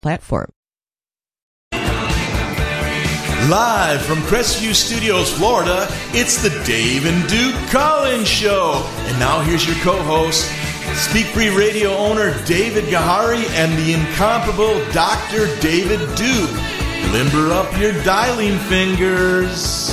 platform. Live from Crestview Studios, Florida, it's the Dave and Duke Call-In Show. And now here's your co-host, Speak Free Radio owner David Gahary and the incomparable Dr. David Duke. Limber up your dialing fingers.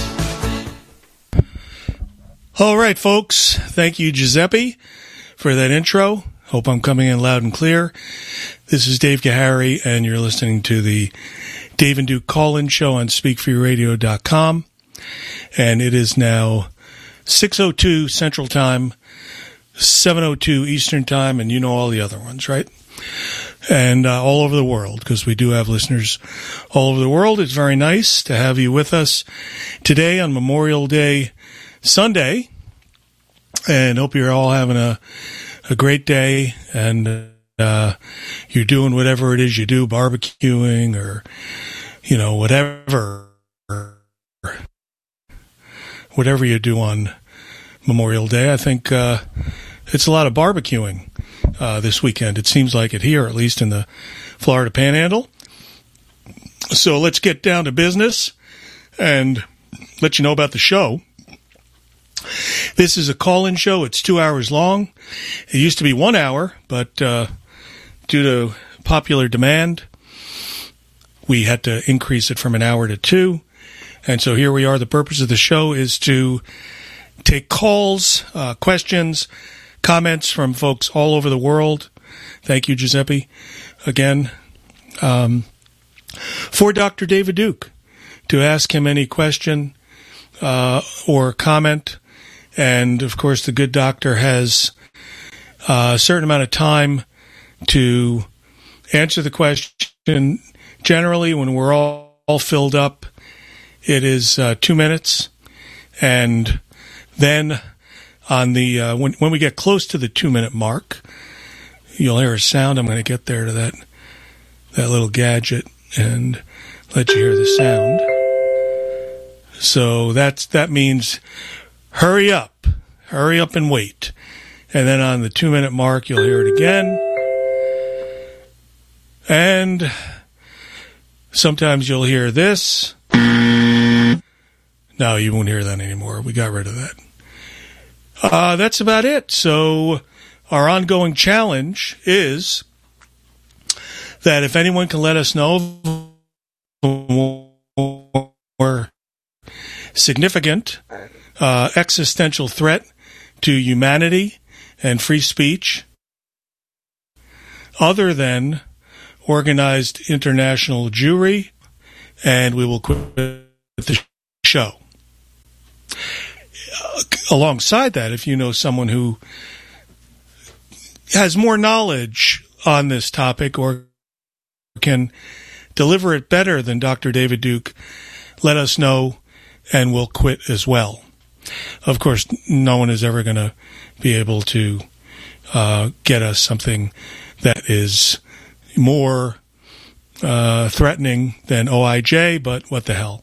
All right, folks. Thank you, Giuseppe, for that intro. Hope I'm coming in loud and clear. This is Dave Gahary, and you're listening to the Dave and Duke Call-In Show on SpeakFreeRadio.com. And it is now 6:02 Central Time, 7:02 Eastern Time, and you know all the other ones, right? And all over the world, because we do have listeners all over the world. It's very nice to have you with us today on Memorial Day Sunday, and hope you're all having a great day, and you're doing whatever it is you do, barbecuing or, you know, whatever you do on Memorial Day. I think it's a lot of barbecuing this weekend. It seems like it here, at least in the Florida Panhandle. So let's get down to business and let you know about the show. This is a call-in show. It's 2 hours long. It used to be 1 hour, but due to popular demand, we had to increase it from an hour to 2. And so here we are. The purpose of the show is to take calls, questions, comments from folks all over the world. Thank you, Giuseppe, again, for Dr. David Duke, to ask him any question or comment. And, of course, the good doctor has a certain amount of time to answer the question. Generally, when we're all filled up, it is 2 minutes. And then on the when we get close to the 2-minute mark, you'll hear a sound. I'm going to get there to that little gadget and let you hear the sound. So that means hurry up and wait. And then on the 2-minute mark, you'll hear it again. And sometimes you'll hear this. No, you won't hear that anymore. We got rid of that. That's about it. So our ongoing challenge is that if anyone can let us know more significant existential threat to humanity and free speech other than organized international Jewry, and we will quit the show. Alongside that, if you know someone who has more knowledge on this topic or can deliver it better than Dr. David Duke, let us know and we'll quit as well. Of course, no one is ever going to be able to get us something that is more threatening than OIJ, but what the hell.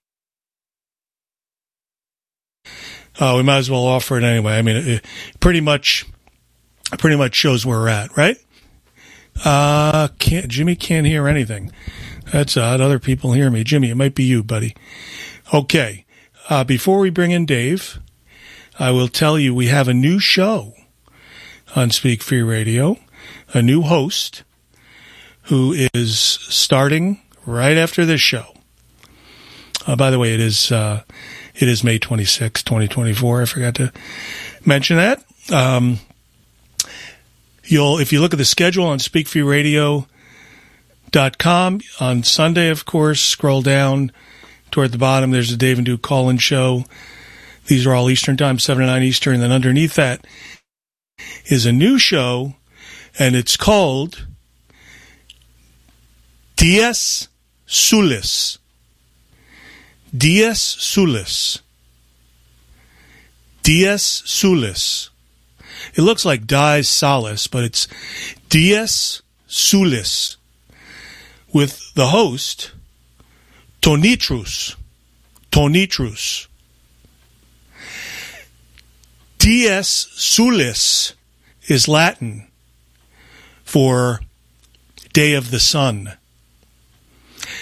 We might as well offer it anyway. I mean, it pretty much shows where we're at, right? Jimmy can't hear anything. That's odd. Other people hear me. Jimmy, it might be you, buddy. Okay. Before we bring in Dave, I will tell you we have a new show on Speak Free Radio, a new host who is starting right after this show. By the way, it is May 26, 2024. I forgot to mention that. If you look at the schedule on SpeakFreeRadio.com on Sunday, of course, scroll down toward the bottom. There's the Dave and Duke Call-In Show. These are all Eastern Time, 7 to 9 Eastern. And then underneath that is a new show, and it's called Dies Solis. Dies Solis. Dies Solis. It looks like Dies Solis, but it's Dies Solis, with the host, Tonitrus. Dies Solis is Latin for Day of the Sun.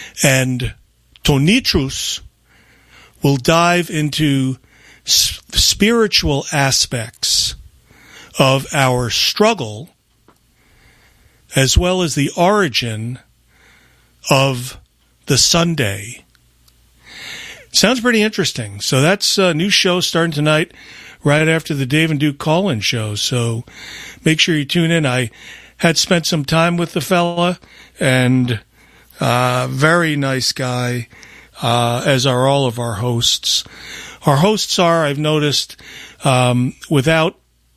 And Tonitrus will dive into spiritual aspects of our struggle, as well as the origin of the Sunday. Sounds pretty interesting. So that's a new show starting tonight, right after the Dave and Duke call-in show. So make sure you tune in. I had spent some time with the fella, and very nice guy, as are all of our hosts. Our hosts are, I've noticed, without,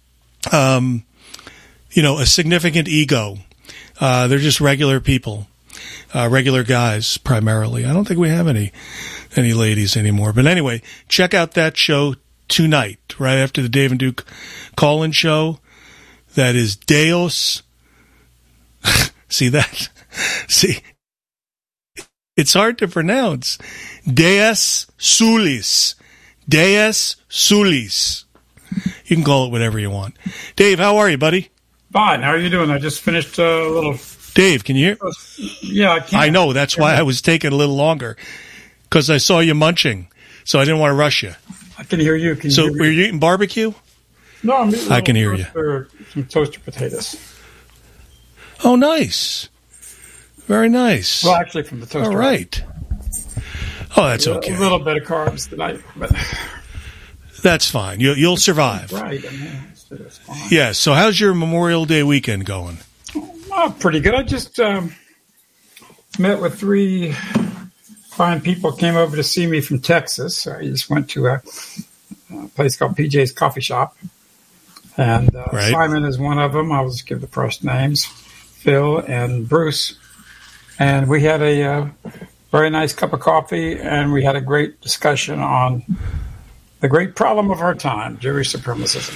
a significant ego. They're just regular people, regular guys primarily. I don't think we have any ladies anymore. But anyway, check out that show tonight, right after the Dave and Duke call-in show. That is Deus. See that? See, it's hard to pronounce. Deus Soulis. Deus Soulis. You can call it whatever you want. Dave, how are you, buddy? Fine. How are you doing? I just finished a little... Dave, can you hear? Yeah, I can. I know. That's why I was taking a little longer, because I saw you munching, so I didn't want to rush you. I can hear you. Can you so hear me? were you eating barbecue? No, I'm eating I can hear you. Some toasted potatoes. Oh, nice. Very nice. Well, actually, from the toaster. All right. Oh, that's okay. A little bit of carbs tonight, but that's fine. You'll survive. Right. I mean, it's fine. Yeah. So, how's your Memorial Day weekend going? Oh, pretty good. I just met with 3 fine people. Came over to see me from Texas. I just went to a place called PJ's Coffee Shop, and right. Simon is one of them. I'll just give the first names: Phil and Bruce. And we had a very nice cup of coffee, and we had a great discussion on the great problem of our time, Jewish supremacism.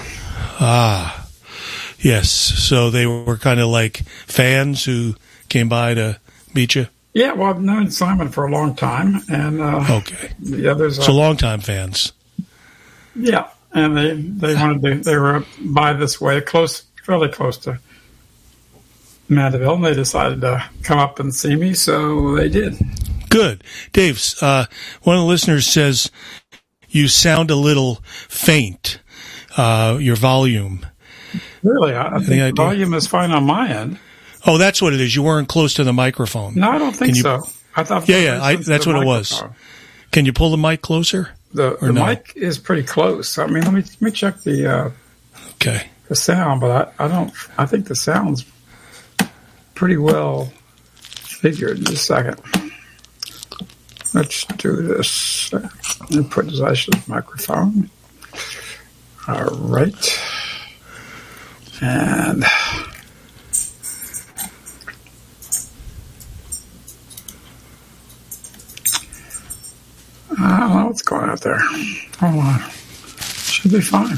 Ah, yes. So they were kind of like fans who came by to meet you? Yeah, well, I've known Simon for a long time. And okay. The others... So long-time fans. Yeah, and they wanted to... They were by this way, fairly close to Mandeville, and they decided to come up and see me, so they did. Good. Dave, one of the listeners says you sound a little faint, your volume. Really? I think the volume is fine on my end. Oh, that's what it is. You weren't close to the microphone. No, I don't think so. I thought. Yeah, that's what it was. Can you pull the mic closer? The mic is pretty close. I mean, let me check the sound, but I don't. I think the sound's pretty well figured. In a second. Let's do this. And put Zeish's microphone. All right. And I don't know what's going on out there. Hold on. Should be fine.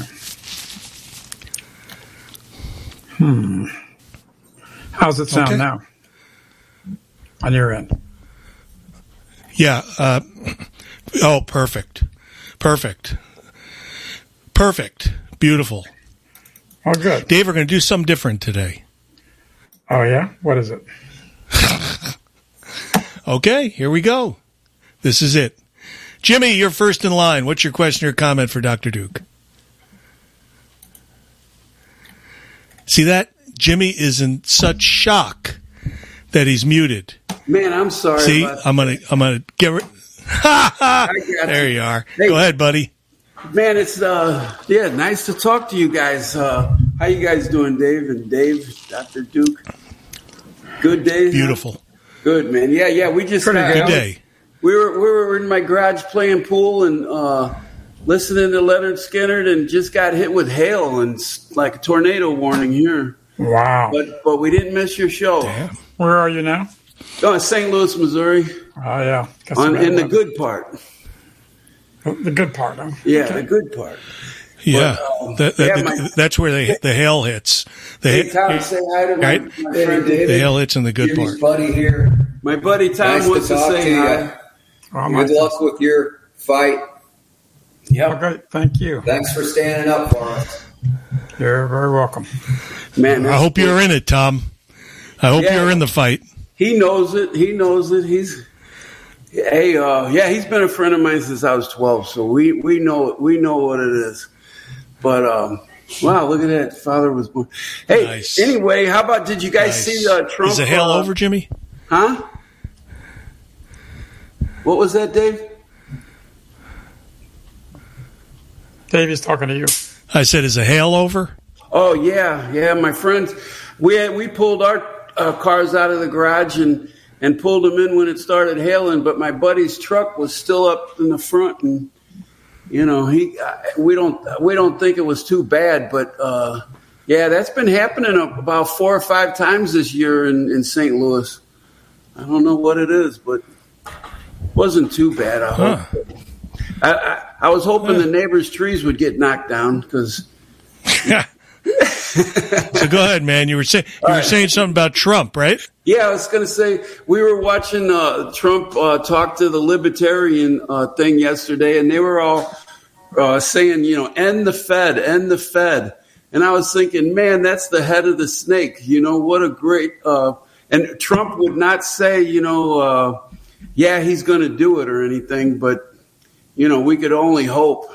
How's it sound now? On your end? Yeah. Oh, perfect. Perfect. Perfect. Beautiful. Oh, good. Dave, we're going to do something different today. Oh, yeah? What is it? Okay, here we go. This is it. Jimmy, you're first in line. What's your question or comment for Dr. Duke? See that? Jimmy is in such shock that he's muted. Man, I'm sorry. See, I'm gonna get rid. There you are. Hey, go ahead, buddy. Man, it's nice to talk to you guys. How you guys doing, Dave and Dave, Dr. Duke? Good day. Beautiful. Good, man. Yeah. We just good day. We were in my garage playing pool and listening to Leonard Skinner, and just got hit with hail and like a tornado warning here. Wow. But we didn't miss your show. Damn. Where are you now? Oh, St. Louis, Missouri. Oh, yeah. In the good part. The good part, huh? Yeah, okay. The good part. Yeah, but, that's where the hail hits. Hey, Tom, say hi to my friend David. The hail hits in the good part. Buddy here. My buddy Tom wants to say hi. Good luck with your fight. Yeah. Okay, thank you. Thanks for standing up for us. You're very welcome. Man, I hope you're in it, Tom. I hope you're in the fight. He knows it. He's Hey, yeah, he's been a friend of mine since I was 12, so we know what it is. But wow, look at that! Father was born. Hey, nice. Anyway, how about did you guys see Trump? Is the hail over, Jimmy? Huh? What was that, Dave? Dave is talking to you. I said, is the hail over? Oh yeah, my friends. We pulled our cars out of the garage and pulled them in when it started hailing, but my buddy's truck was still up in the front, and you know we don't think it was too bad, but yeah, that's been happening about 4 or 5 times this year in St. Louis. I don't know what it is, but it wasn't too bad. I hope. I was hoping the neighbors' trees would get knocked down because. So go ahead, man. You were saying something about Trump, right? Yeah, I was going to say we were watching Trump talk to the libertarian thing yesterday, and they were all saying, end the Fed, end the Fed. And I was thinking, man, that's the head of the snake. What a great and Trump would not say, yeah, he's going to do it or anything, but we could only hope,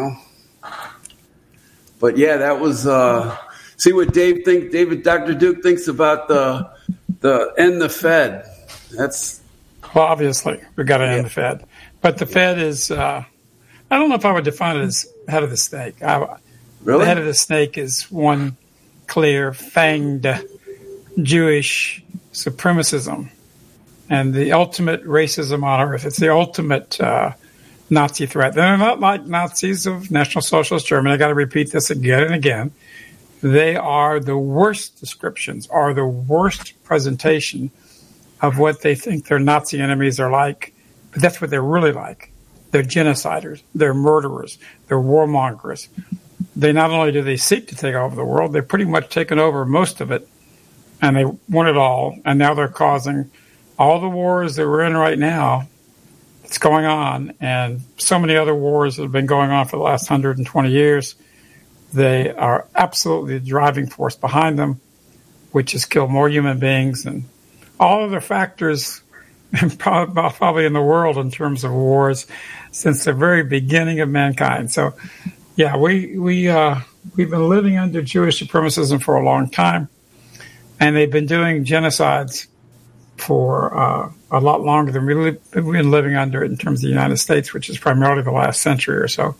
But yeah, that was see what Dr. Duke thinks about the end the Fed. That's well, obviously we got to end the Fed, but the Fed is I don't know if I would define it as head of the snake. Really? The head of the snake is one clear fanged Jewish supremacism and the ultimate racism on earth. It's the ultimate Nazi threat. They're not like Nazis of National Socialist Germany. I got to repeat this again and again. They are the worst descriptions, are the worst presentation of what they think their Nazi enemies are like. But that's what they're really like. They're genociders. They're murderers. They're warmongers. They not only do they seek to take over the world, they've pretty much taken over most of it, and they want it all. And now they're causing all the wars that we're in right now. It's going on, and so many other wars that have been going on for the last 120 years. They are absolutely the driving force behind them, which has killed more human beings and all other factors probably in the world in terms of wars since the very beginning of mankind. So, yeah, we've been living under Jewish supremacism for a long time, and they've been doing genocides for a lot longer than we've been living under it in terms of the United States, which is primarily the last century or so.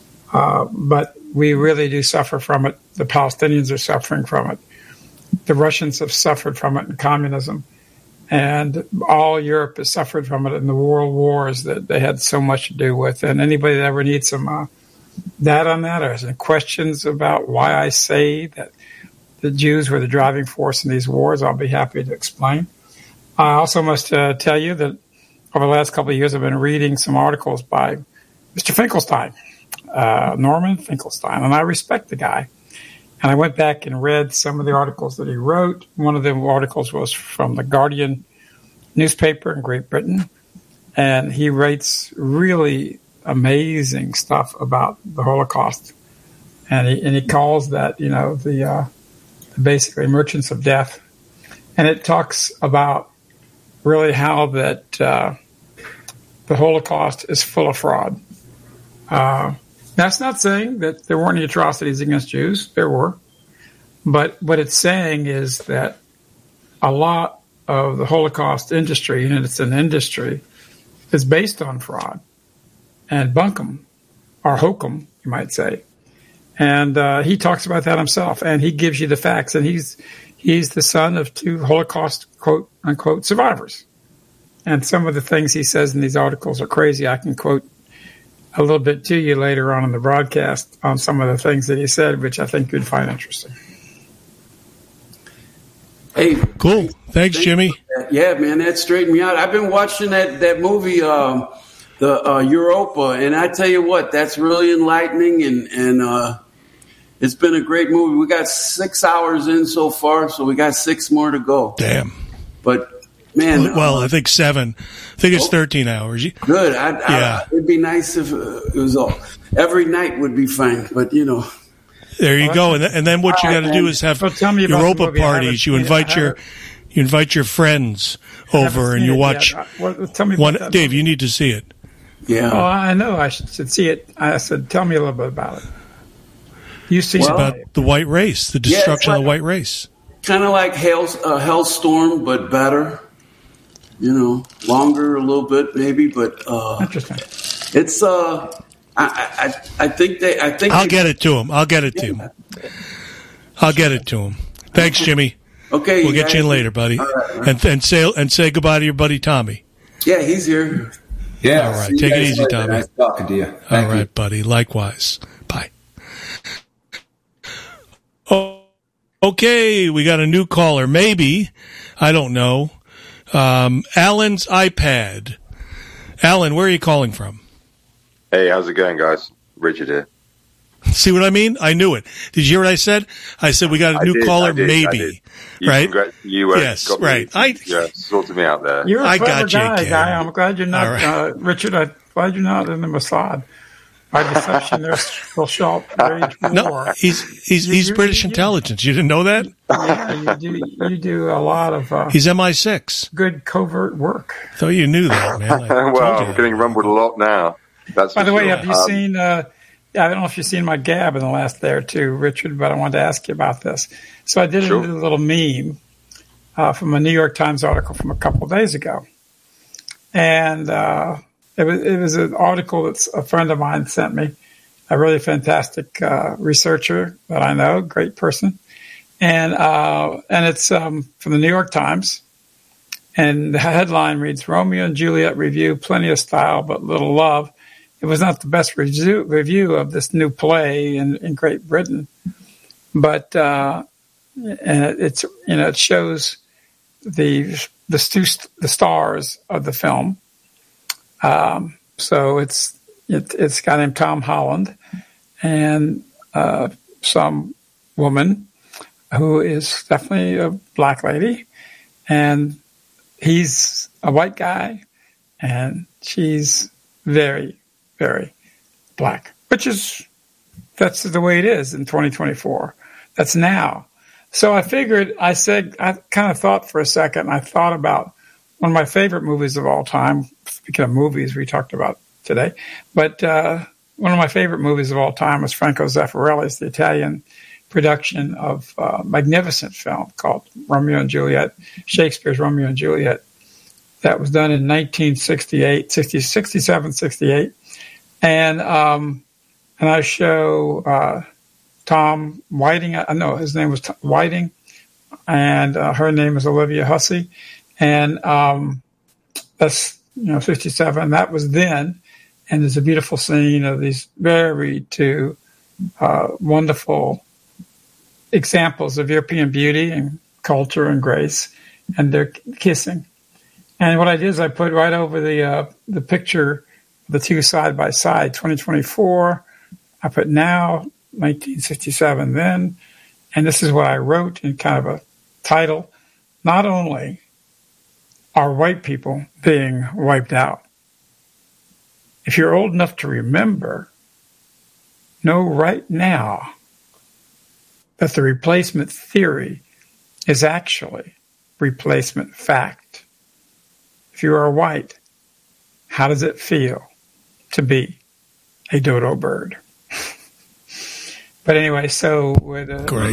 But we really do suffer from it. The Palestinians are suffering from it. The Russians have suffered from it in communism. And all Europe has suffered from it in the world wars that they had so much to do with. And anybody that ever needs some data on that or has any questions about why I say that the Jews were the driving force in these wars, I'll be happy to explain. I also must tell you that over the last couple of years, I've been reading some articles by Mr. Finkelstein, Norman Finkelstein, and I respect the guy. And I went back and read some of the articles that he wrote. One of the articles was from the Guardian newspaper in Great Britain, and he writes really amazing stuff about the Holocaust. And he calls that, the basically merchants of death. And it talks about really how that the Holocaust is full of fraud. That's not saying that there weren't any atrocities against Jews. There were. But what it's saying is that a lot of the Holocaust industry, and it's an industry, is based on fraud and bunkum, or hokum, you might say. And he talks about that himself, and he gives you the facts. And he's the son of 2 Holocaust, quote, unquote, survivors. And some of the things he says in these articles are crazy. I can quote a little bit to you later on in the broadcast on some of the things that he said, which I think you'd find interesting. Hey, cool. Thanks, Jimmy. Yeah, man, that straightened me out. I've been watching that movie, the Europa, and I tell you what, that's really enlightening, and it's been a great movie. We got 6 hours in so far, so we got 6 more to go. Damn. But man, I think 7. I think it's 13 hours. Good. It'd be nice if it was every night would be fine, but There you go. And then what you got to do is have Europa parties. You invite You invite your friends over and you watch. Tell me one. about that. Dave, you need to see it. Yeah. Oh, I know. I should see it. I said, tell me a little bit about it. You see about the white race, the destruction of the white race. Kind of like Hellstorm, but better. Longer a little bit maybe, but interesting. It's I think I'll get it to him. I'll get it to him. Thanks, Jimmy. Okay, we'll get you in later, buddy. Right. And say goodbye to your buddy Tommy. Yeah, he's here. Yeah. All right. Take it easy, Tommy. Nice talking to you. All right, buddy. Likewise. Bye. Oh, okay. We got a new caller. Maybe. I don't know. Alan's iPad. Alan, where are you calling from? Hey, how's it going, guys? Richard here. See what I mean? I knew it. Did you hear what I said? I said we got a new caller, maybe. Right? Yes, right. Sorted me out there. You're a clever guy. I'm glad you're not, right. Richard. I'm glad you're not in the Mossad. By deception, they'll show up wage war. No, he's British intelligence. You didn't know that? Yeah, you do a lot of. He's MI6. Good covert work. Thought you knew that, man. Well, I'm getting rumbled a lot now. That's by the way, have you seen? I don't know if you've seen my gab in the last day or two, Richard, but I wanted to ask you about this. So I did a little meme from a New York Times article from a couple of days ago, and it was an article that a friend of mine sent me, a really fantastic researcher that I know, great person, and it's from the New York Times, and the headline reads: Romeo and Juliet review, plenty of style but little love. It was not the best review of this new play in Great Britain, but and it's it shows the stars of the film. So it's a guy named Tom Holland and some woman who is definitely a black lady, and he's a white guy, and she's very, very black, that's the way it is in 2024. That's now. So I figured, I kind of thought for a second, I thought about one of my favorite movies of all time. Speaking of movies we talked about today, but one of my favorite movies of all time was Franco Zeffirelli's, the Italian production of a magnificent film called Romeo and Juliet, Shakespeare's Romeo and Juliet, that was done in 1967, 68. And I show Tom Whiting. No, his name was Whiting, and her name is Olivia Hussey. And that's 67. That was then, and there's a beautiful scene of these two wonderful examples of European beauty and culture and grace, and they're kissing. And what I did is I put right over the picture, the two side by side, 2024. I put now, 1967 then, and this is what I wrote in kind of a title. Not only are white people being wiped out, if you're old enough to remember, know right now that the replacement theory is actually replacement fact. If you are white, how does it feel to be a dodo bird? But anyway, so with great.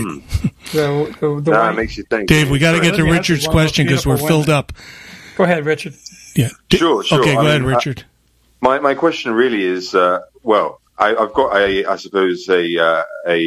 That makes you think. Dave, we got to get to Richard's question because we're filled up. Go ahead, Richard. Yeah. Sure. Okay, go ahead, Richard. My question really is, I've got I suppose a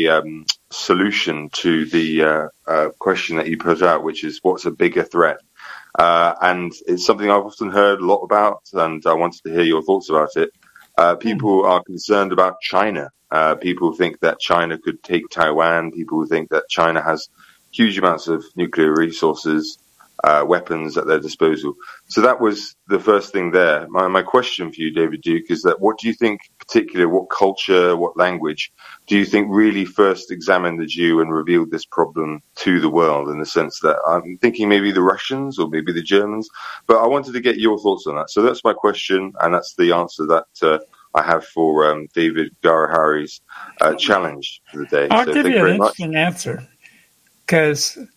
solution to the question that you put out, which is what's a bigger threat? And it's something I've often heard a lot about, and I wanted to hear your thoughts about it. People are concerned about China. People think that China could take Taiwan. People think that China has huge amounts of nuclear resources, weapons at their disposal. So that was the first thing there. My question for you, David Duke, is that what do you think, particularly what culture, what language, do you think really first examined the Jew and revealed this problem to the world, in the sense that I'm thinking maybe the Russians or maybe the Germans, but I wanted to get your thoughts on that. So that's my question, and that's the answer that I have for David Garahari's challenge for the day. I'll give you an interesting answer, because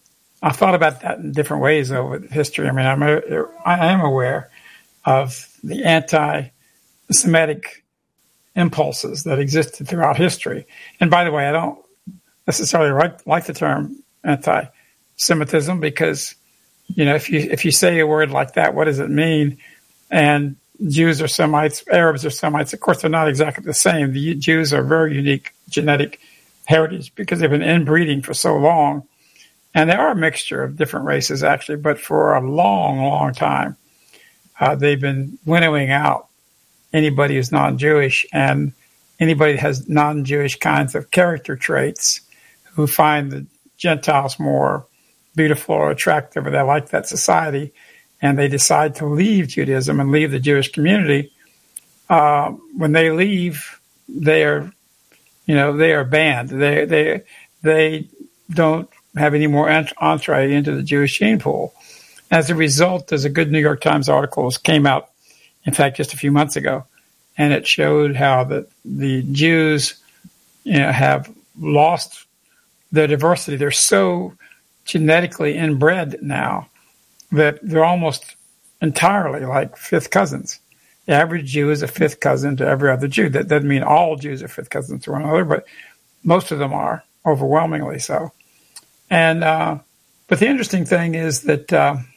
I've thought about that in different ways over history. I mean, I am aware of the anti-Semitic impulses that existed throughout history. And by the way, I don't necessarily like the term anti-Semitism because, if you say a word like that, what does it mean? And Jews are Semites, Arabs are Semites. Of course, they're not exactly the same. The Jews are very unique genetic heritage because they've been inbreeding for so long. And they are a mixture of different races, actually, but for a long, long time, they've been winnowing out anybody who's non-Jewish and anybody that has non-Jewish kinds of character traits who find the Gentiles more beautiful or attractive, or they like that society, and they decide to leave Judaism and leave the Jewish community. When they leave, they are banned. They don't have any more entree into the Jewish gene pool. As a result, there's a good New York Times article that came out, in fact, just a few months ago, and it showed how the Jews have lost their diversity. They're so genetically inbred now that they're almost entirely like fifth cousins. The average Jew is a fifth cousin to every other Jew. That doesn't mean all Jews are fifth cousins to one another, but most of them are, overwhelmingly so. And but the interesting thing is that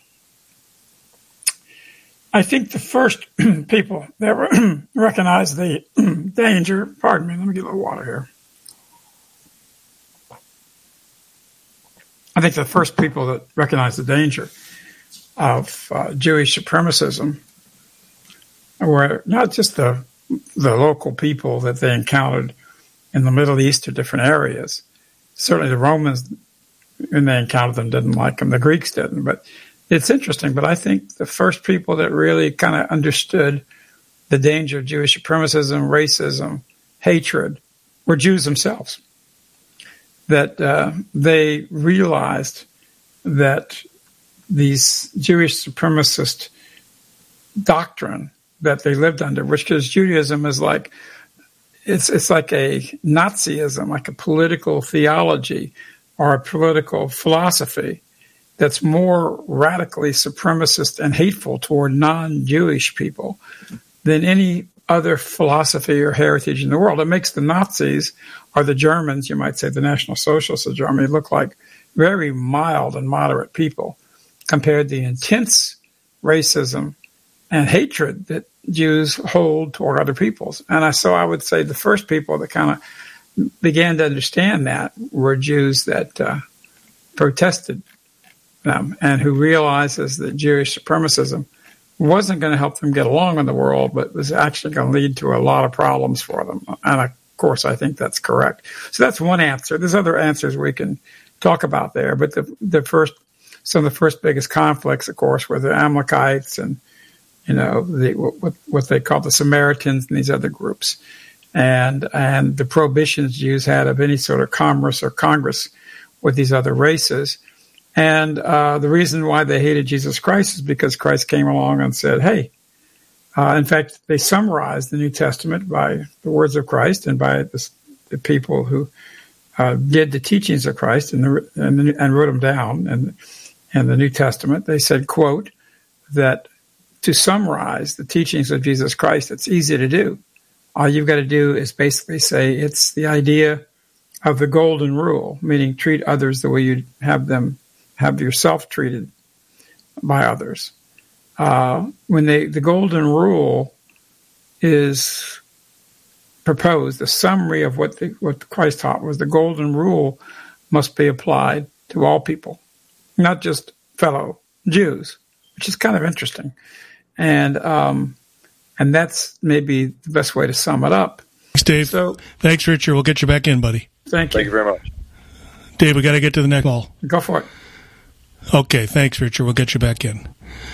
I think the first people that recognized the danger, pardon me, let me get a little water here. I think the first people that recognized the danger of Jewish supremacism were not just the local people that they encountered in the Middle East or different areas. Certainly the Romans, when they encountered them, didn't like them. The Greeks didn't. But it's interesting. But I think the first people that really kind of understood the danger of Jewish supremacism, racism, hatred, were Jews themselves. That they realized that these Jewish supremacist doctrine that they lived under, which because Judaism is like, it's like a Nazism, like a political theology or a political philosophy that's more radically supremacist and hateful toward non-Jewish people than any other philosophy or heritage in the world. It makes the Nazis or the Germans, you might say the National Socialists of Germany, look like very mild and moderate people compared to the intense racism and hatred that Jews hold toward other peoples. And so I would say the first people that kind of began to understand that were Jews that protested them and who realizes that Jewish supremacism wasn't going to help them get along in the world, but was actually going to lead to a lot of problems for them. And of course, I think that's correct. So that's one answer. There's other answers we can talk about there, but some of the first biggest conflicts, of course, were the Amalekites and what they call the Samaritans and these other groups, and the prohibitions Jews had of any sort of commerce or congress with these other races. And the reason why they hated Jesus Christ is because Christ came along and said, hey, in fact, they summarized the New Testament by the words of Christ and by the people who did the teachings of Christ and wrote them down. And in the New Testament, they said, quote, that to summarize the teachings of Jesus Christ, it's easy to do. All you've got to do is basically say it's the idea of the golden rule, meaning treat others the way you'd have yourself treated by others. When the golden rule is proposed, the summary of what Christ taught was the golden rule must be applied to all people, not just fellow Jews, which is kind of interesting. And that's maybe the best way to sum it up. Thanks, Dave. Thanks, Richard. We'll get you back in, buddy. Thank you. Thank you very much. Dave, we got to get to the next call. Go for it. Okay, thanks, Richard. We'll get you back in.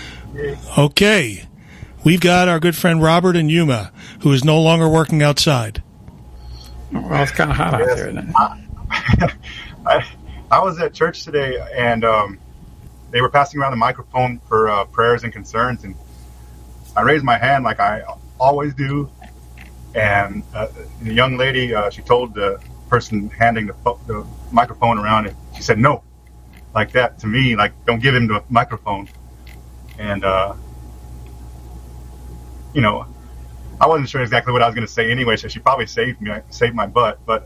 Okay. We've got our good friend Robert in Yuma, who is no longer working outside. Well, it's kind of hot out there, isn't it? I was at church today, and they were passing around the microphone for prayers and concerns, and I raised my hand like I always do, and the young lady, she told the person handing the microphone around, and she said no. like that to me, like, don't give him the microphone. And, you know, I wasn't sure exactly what I was going to say anyway, so she probably saved my butt. But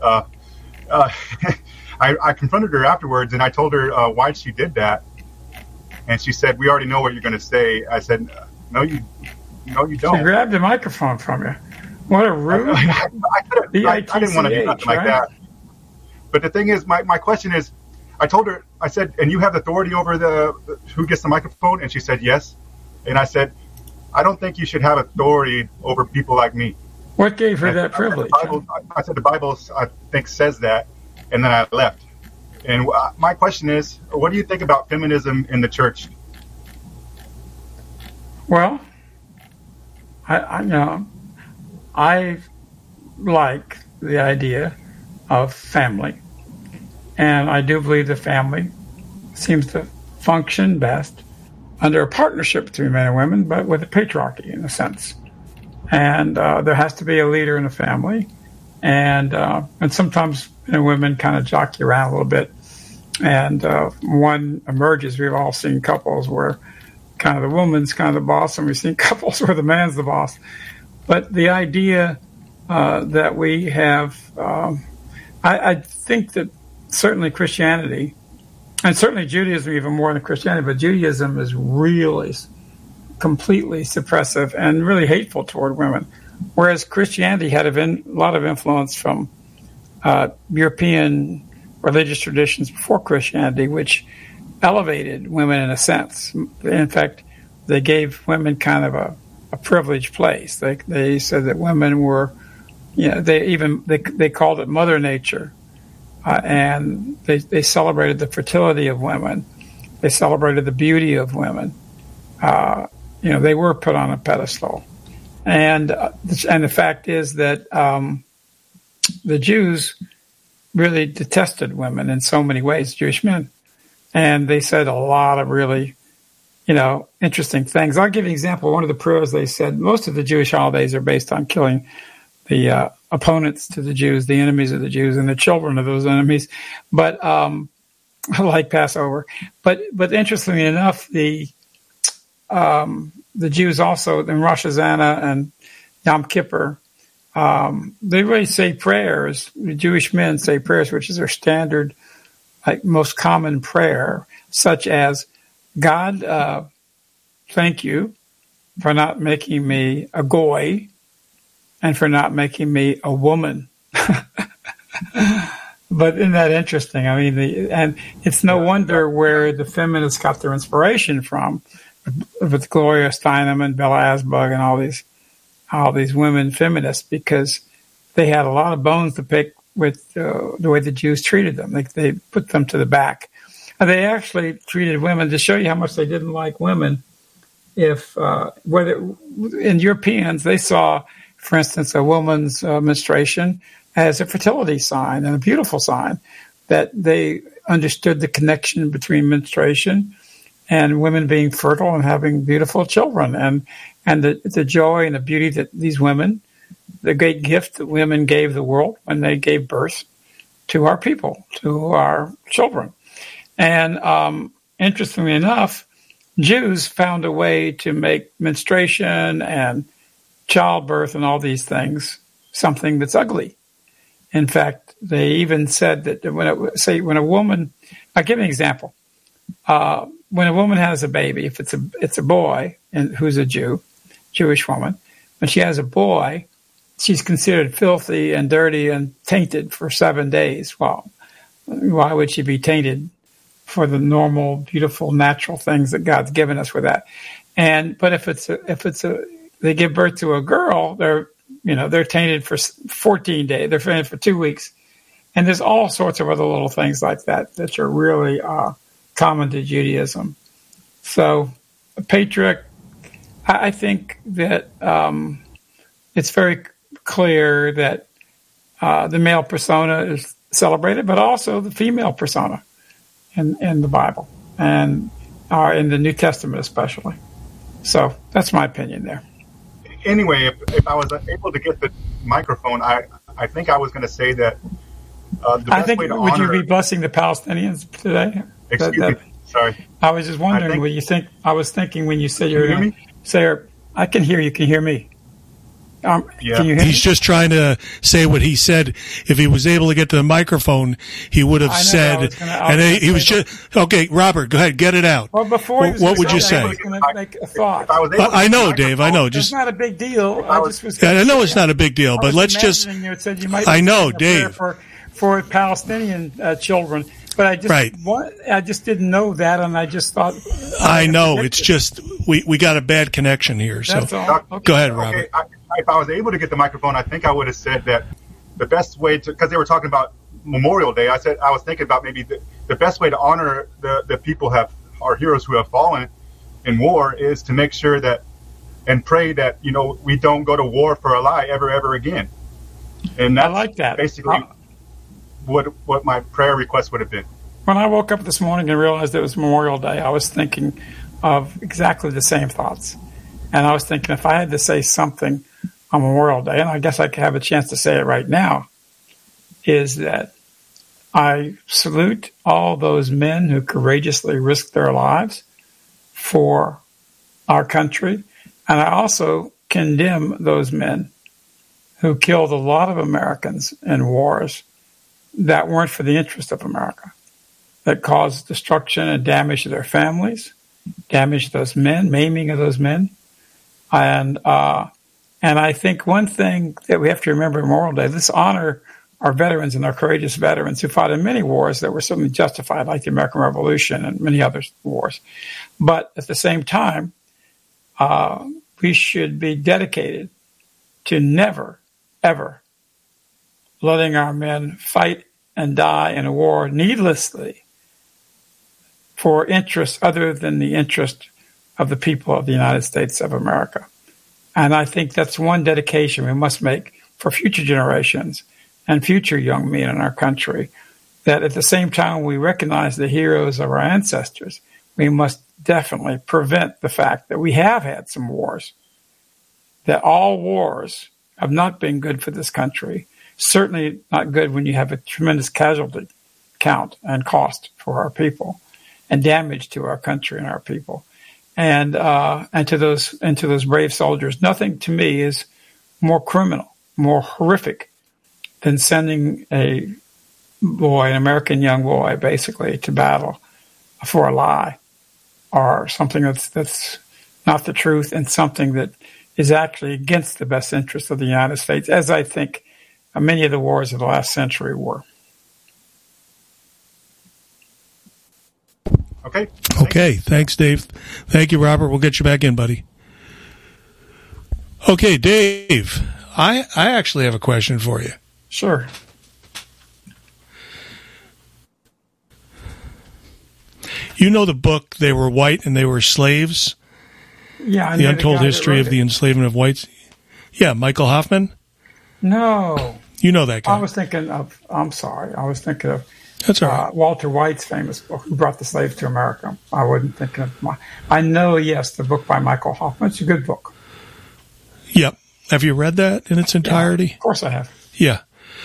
I confronted her afterwards, and I told her why she did that. And she said, "We already know what you're going to say." I said, No, you don't. She grabbed the microphone from you. What a rude. I didn't want to do nothing like that. But the thing is, my question is, I told her, I said, "And you have authority over who gets the microphone?" And she said, "Yes." And I said, "I don't think you should have authority over people like me." What gave her that privilege? I said, the Bible, I think, says that. And then I left. And my question is, what do you think about feminism in the church? Well, I like the idea of family. And I do believe the family seems to function best under a partnership between men and women, but with a patriarchy in a sense. And there has to be a leader in the family. And sometimes women kind of jockey around a little bit. And one emerges. We've all seen couples where kind of the woman's kind of the boss, and we've seen couples where the man's the boss. But the idea that we have, I think that certainly Christianity, and certainly Judaism even more than Christianity, but Judaism is really completely suppressive and really hateful toward women, whereas Christianity had a lot of influence from European religious traditions before Christianity, which elevated women in a sense. In fact, they gave women kind of a privileged place. They said that women were, they called it Mother Nature, and they celebrated the fertility of women. They celebrated the beauty of women. They were put on a pedestal, and the fact is that the Jews really detested women in so many ways, Jewish men, and they said a lot of really, interesting things. I'll give you an example. One of the prayers they said, most of the Jewish holidays are based on killing the opponents to the Jews, the enemies of the Jews, and the children of those enemies. But like Passover. But interestingly enough, the Jews also in Rosh Hashanah and Yom Kippur, they really say prayers. The Jewish men say prayers, which is their standard, like most common prayer, such as, God, thank you for not making me a goy and for not making me a woman. But isn't that interesting? I mean, and it's no wonder where the feminists got their inspiration from, with Gloria Steinem and Bella Asbug and all these women feminists, because they had a lot of bones to pick with the way the Jews treated them. They put them to the back. And they actually treated women, to show you how much they didn't like women. Whether in Europeans, they saw, for instance, a woman's menstruation as a fertility sign and a beautiful sign, that they understood the connection between menstruation and women being fertile and having beautiful children, and the joy and the beauty that these women, the great gift that women gave the world when they gave birth to our people, to our children. And interestingly enough, Jews found a way to make menstruation and childbirth and all these things something that's ugly. In fact, they even said that when a woman, I'll give an example. When a woman has a baby, if it's a boy and who's a Jewish woman, when she has a boy, she's considered filthy and dirty and tainted for 7 days. Well, why would she be tainted for the normal, beautiful, natural things that God's given us with that? But if they give birth to a girl, they're tainted for 14 days. They're tainted for 2 weeks. And there's all sorts of other little things like that are really common to Judaism. So, patriarch, I think that it's very clear that the male persona is celebrated, but also the female persona in the Bible and in the New Testament especially. So that's my opinion there. Anyway, if I was able to get the microphone, I think I was going to say that the best way to honor... Would you be blessing the Palestinians today? Excuse me. Sorry. I was just wondering what you think. I was thinking when you said you're going to say, I can hear you. Can you hear me? Yeah. Can you hear me? He's just trying to say what he said. If he was able to get to the microphone, he would have said. He was just okay. Robert, go ahead, get it out. Well, before what would you say? I was going to make a thought. I know, Dave. I know. It's not a big deal. I know it's not a big deal, but let's just. I know, Dave. For Palestinian children. But I just didn't know that, and I just thought. I know it's just we got a bad connection here. So go ahead, Robert. If I was able to get the microphone, I think I would have said that the best way to, because they were talking about Memorial Day. I was thinking about maybe the best way to honor the people our heroes who have fallen in war is to make sure that and pray that we don't go to war for a lie ever again. And that's I like that. Basically. What my prayer request would have been. When I woke up this morning and realized it was Memorial Day, I was thinking of exactly the same thoughts. And I was thinking if I had to say something on Memorial Day, and I guess I could have a chance to say it right now, is that I salute all those men who courageously risked their lives for our country. And I also condemn those men who killed a lot of Americans in wars that weren't for the interest of America, that caused destruction and damage to their families, damage to those men, maiming of those men. And I think one thing that we have to remember on Memorial Day, let's honor our veterans and our courageous veterans who fought in many wars that were certainly justified, like the American Revolution and many other wars. But at the same time, we should be dedicated to never, ever letting our men fight and die in a war needlessly for interests other than the interest of the people of the United States of America. And I think that's one dedication we must make for future generations and future young men in our country, that at the same time we recognize the heroes of our ancestors, we must definitely prevent the fact that we have had some wars, that all wars have not been good for this country. Certainly not good when you have a tremendous casualty count and cost for our people and damage to our country and our people. And to those brave soldiers, nothing to me is more criminal, more horrific than sending an American young boy, basically, to battle for a lie or something that's not the truth and something that is actually against the best interest of the United States, as I think many of the wars of the last century were. Okay. Thanks, Dave. Thank you, Robert. We'll get you back in, buddy. Okay, Dave, I actually have a question for you. Sure. You know the book, They Were White and They Were Slaves? Yeah. The Untold History of the Enslavement of Whites? Yeah, Michael Hoffman? No. You know that guy. I was thinking of That's all right. Walter White's famous book, Who Brought the Slaves to America. I wasn't thinking of I know, yes, the book by Michael Hoffman. It's a good book. Yep. Have you read that in its entirety? Yeah, of course I have. Yeah.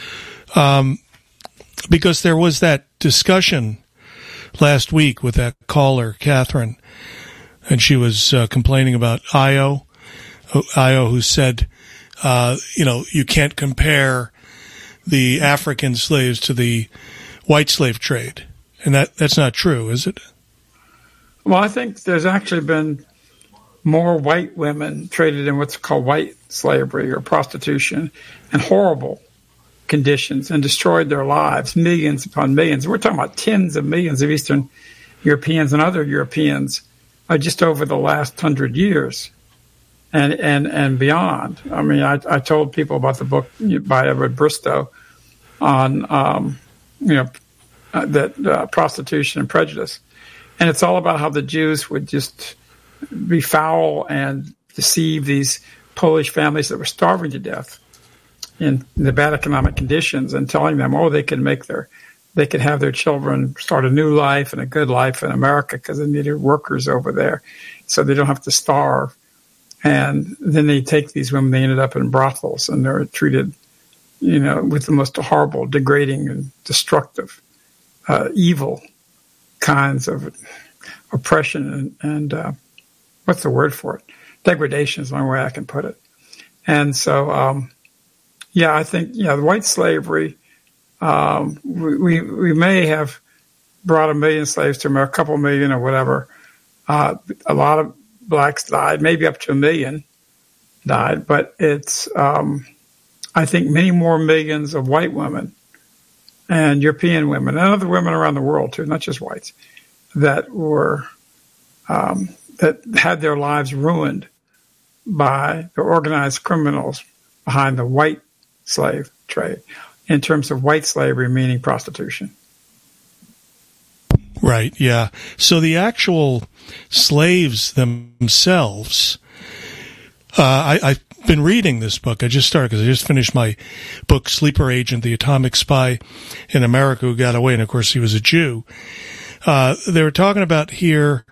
Because there was that discussion last week with that caller, Catherine, and she was complaining about Io, who said, you can't compare the African slaves to the white slave trade. And that's not true, is it? Well, I think there's actually been more white women traded in what's called white slavery or prostitution and horrible conditions and destroyed their lives, millions upon millions. We're talking about tens of millions of Eastern Europeans and other Europeans just over the last 100 years and beyond. I mean, I told people about the book by Edward Bristow on, prostitution and prejudice. And it's all about how the Jews would just be foul and deceive these Polish families that were starving to death in the bad economic conditions and telling them, they could have their children start a new life and a good life in America because they needed workers over there so they don't have to starve. And then they take these women, they ended up in brothels and they're treated, with the most horrible, degrading and destructive, evil kinds of oppression and what's the word for it? Degradation is the only way I can put it. And so, I think, the white slavery, we may have brought 1 million slaves to America, a couple million or whatever. A lot of blacks died, maybe up to 1 million died, but it's, I think, many more millions of white women and European women and other women around the world too, not just whites, that were, that had their lives ruined by the organized criminals behind the white slave trade, in terms of white slavery, meaning prostitution. Right, yeah. So the actual slaves themselves, I've been reading this book. I just started because I just finished my book, Sleeper Agent, The Atomic Spy in America Who Got Away, and of course he was a Jew. They were talking about here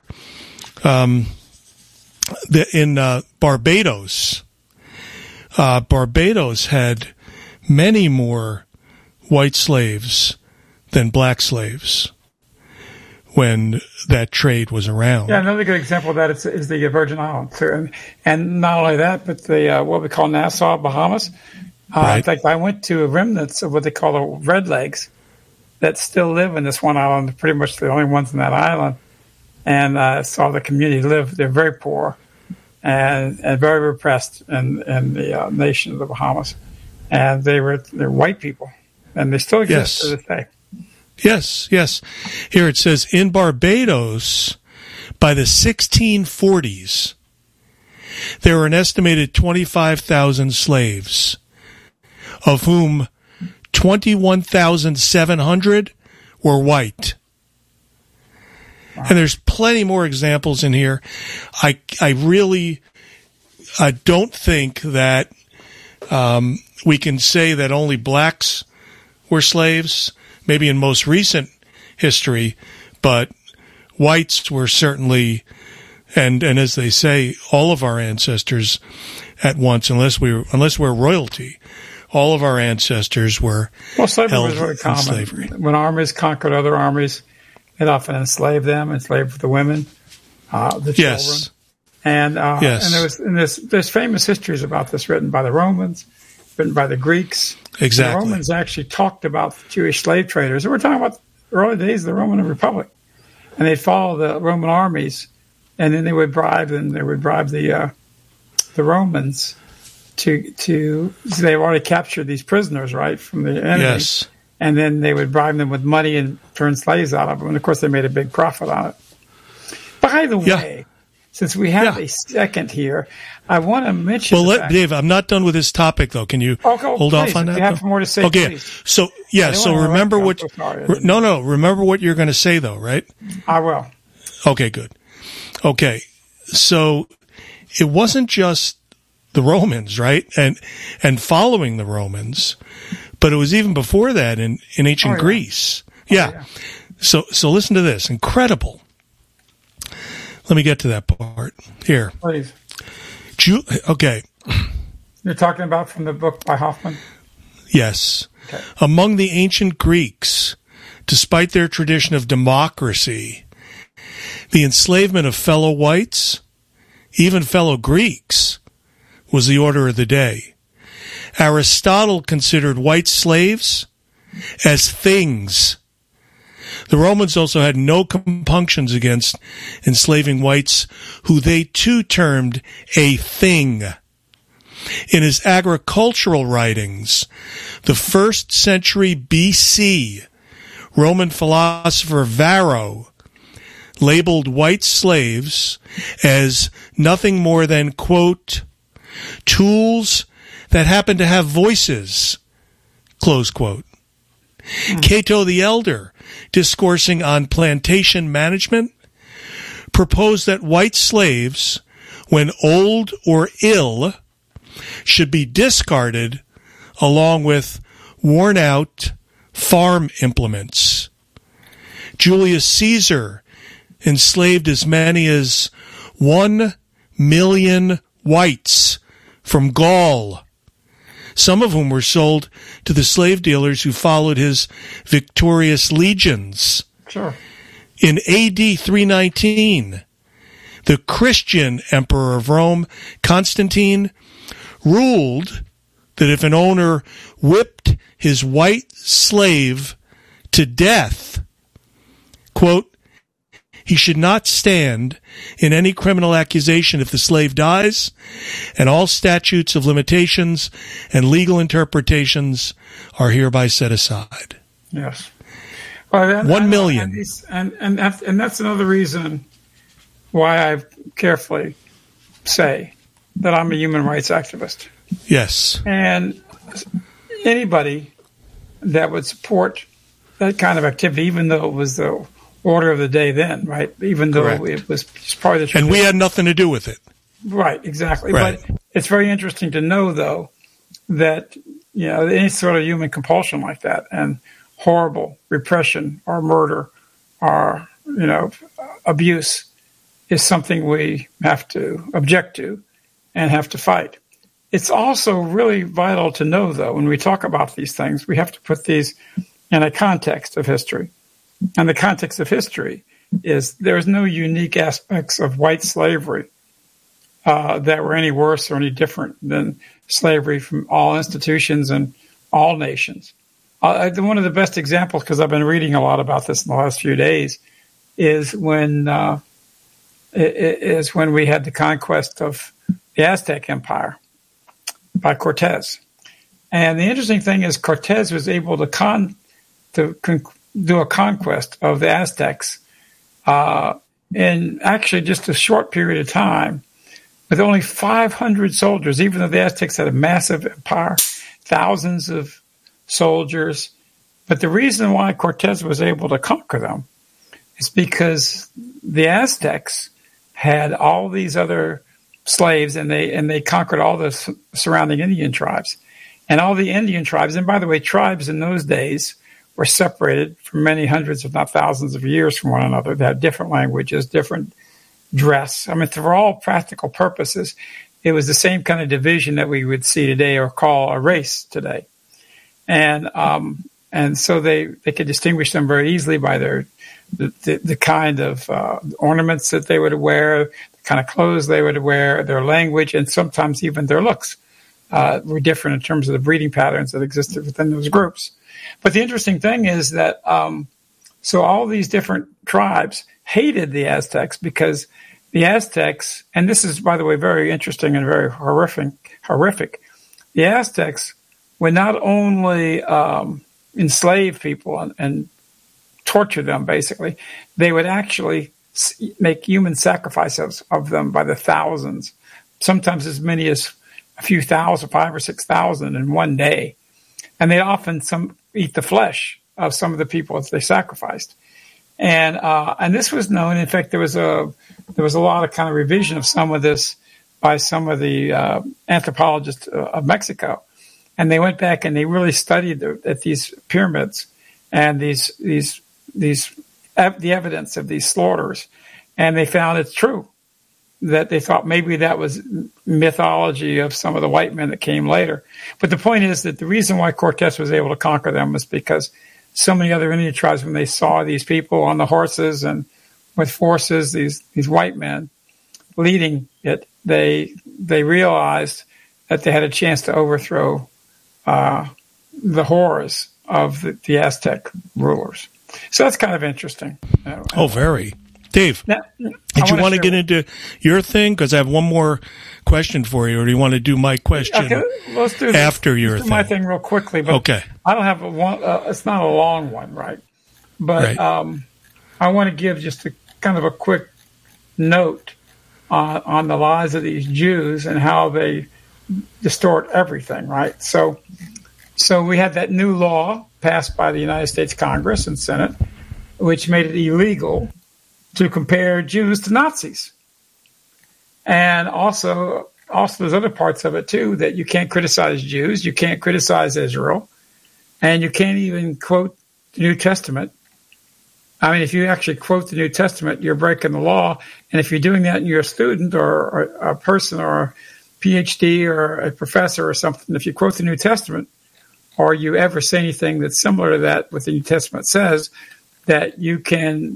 in Barbados. Barbados had many more white slaves than black slaves when that trade was around. Yeah, another good example of that is the Virgin Islands. And not only that, but the what we call Nassau, Bahamas. Right. In fact, I went to remnants of what they call the Redlegs that still live in this one island. They're pretty much the only ones in that island. And I saw the community live. They're very poor and very repressed in the nation of the Bahamas. And they're white people. And they still exist to this day. Yes, yes. Here it says, in Barbados, by the 1640s, there were an estimated 25,000 slaves, of whom 21,700 were white. Wow. And there's plenty more examples in here. I don't think that we can say that only blacks were slaves, maybe in most recent history, but whites were certainly, and as they say, all of our ancestors at once, unless we're royalty, all of our ancestors were slavery held was very common. in slavery. When armies conquered other armies, it often enslaved them, enslaved the women, the children. And there's famous histories about this written by the Romans, written by the Greeks. Exactly. The Romans actually talked about Jewish slave traders. And we're talking about the early days of the Roman Republic. And they'd follow the Roman armies, and then they would bribe the Romans to they already captured these prisoners, right, from the enemy. Yes. And then they would bribe them with money and turn slaves out of them. And, of course, they made a big profit on it. By the way, since we have a second here, I want to mention. Well, Dave, I'm not done with this topic, though. Can you hold off on that? You have more to say. Okay. Please. So remember what. Remember what you're going to say, though, right? I will. Okay, good. Okay, so it wasn't just the Romans, right, and following the Romans, but it was even before that in ancient Greece. Yeah. So listen to this. Incredible. Let me get to that part here. Please. Okay. You're talking about from the book by Hoffman? Yes. Okay. Among the ancient Greeks, despite their tradition of democracy, the enslavement of fellow whites, even fellow Greeks, was the order of the day. Aristotle considered white slaves as things. The Romans also had no compunctions against enslaving whites, who they too termed a thing. In his agricultural writings, the 1st century BC, Roman philosopher Varro labeled white slaves as nothing more than, quote, tools that happen to have voices, close quote. Cato the Elder, discoursing on plantation management, proposed that white slaves, when old or ill, should be discarded along with worn-out farm implements. Julius Caesar enslaved as many as 1 million whites from Gaul, some of whom were sold to the slave dealers who followed his victorious legions. Sure. In AD 319, the Christian emperor of Rome, Constantine, ruled that if an owner whipped his white slave to death, quote, he should not stand in any criminal accusation if the slave dies, and all statutes of limitations and legal interpretations are hereby set aside. Yes. Well, 1 million. And that's another reason why I carefully say that I'm a human rights activist. Yes. And anybody that would support that kind of activity, even though it was the order of the day then, right? Even though Correct. it was part of the tradition. And we had nothing to do with it. Right, exactly. Right. But it's very interesting to know, though, that any sort of human compulsion like that and horrible repression or murder or abuse is something we have to object to and have to fight. It's also really vital to know, though, when we talk about these things, we have to put these in a context of history. And the context of history is there's no unique aspects of white slavery that were any worse or any different than slavery from all institutions and all nations. One of the best examples, because I've been reading a lot about this in the last few days, is when we had the conquest of the Aztec Empire by Cortez. And the interesting thing is Cortez was able to do a conquest of the Aztecs in actually just a short period of time with only 500 soldiers, even though the Aztecs had a massive empire, thousands of soldiers. But the reason why Cortez was able to conquer them is because the Aztecs had all these other slaves, and they conquered all the surrounding Indian tribes. And all the Indian tribes, and by the way, tribes in those days were separated for many hundreds, if not thousands of years from one another. They had different languages, different dress. I mean, for all practical purposes, it was the same kind of division that we would see today or call a race today. And so they could distinguish them very easily by the kind of ornaments that they would wear, the kind of clothes they would wear, their language, and sometimes even their looks were different in terms of the breeding patterns that existed within those groups. But the interesting thing is that so all these different tribes hated the Aztecs because the Aztecs, and this is, by the way, very interesting and very horrific. The Aztecs would not only enslave people and torture them, basically, they would actually make human sacrifices of them by the thousands, sometimes as many as a few thousand, 5,000 or 6,000 in one day. And they often eat the flesh of some of the people that they sacrificed. And this was known. In fact, there was a lot of kind of revision of some of this by some of the anthropologists of Mexico. And they went back and they really studied at these pyramids and the evidence of these slaughters. And they found it's true that they thought maybe that was mythology of some of the white men that came later. But the point is that the reason why Cortez was able to conquer them was because so many other Indian tribes, when they saw these people on the horses and with forces, these white men leading it, they realized that they had a chance to overthrow the horrors of the Aztec rulers. So that's kind of interesting. Oh, very. Dave, did you want to get into your thing? Because I have one more question for you, or do you want to do my question let's do after your let's thing? Do my thing real quickly. But okay. I don't have it's not a long one, right? But right. I want to give just a kind of a quick note on the lives of these Jews and how they distort everything, right? So we had that new law passed by the United States Congress and Senate, which made it illegal to compare Jews to Nazis. And also there's other parts of it too, that you can't criticize Jews, you can't criticize Israel, and you can't even quote the New Testament. I mean, if you actually quote the New Testament, you're breaking the law. And if you're doing that and you're a student or a person or a PhD or a professor or something, if you quote the New Testament or you ever say anything that's similar to that what the New Testament says, that you can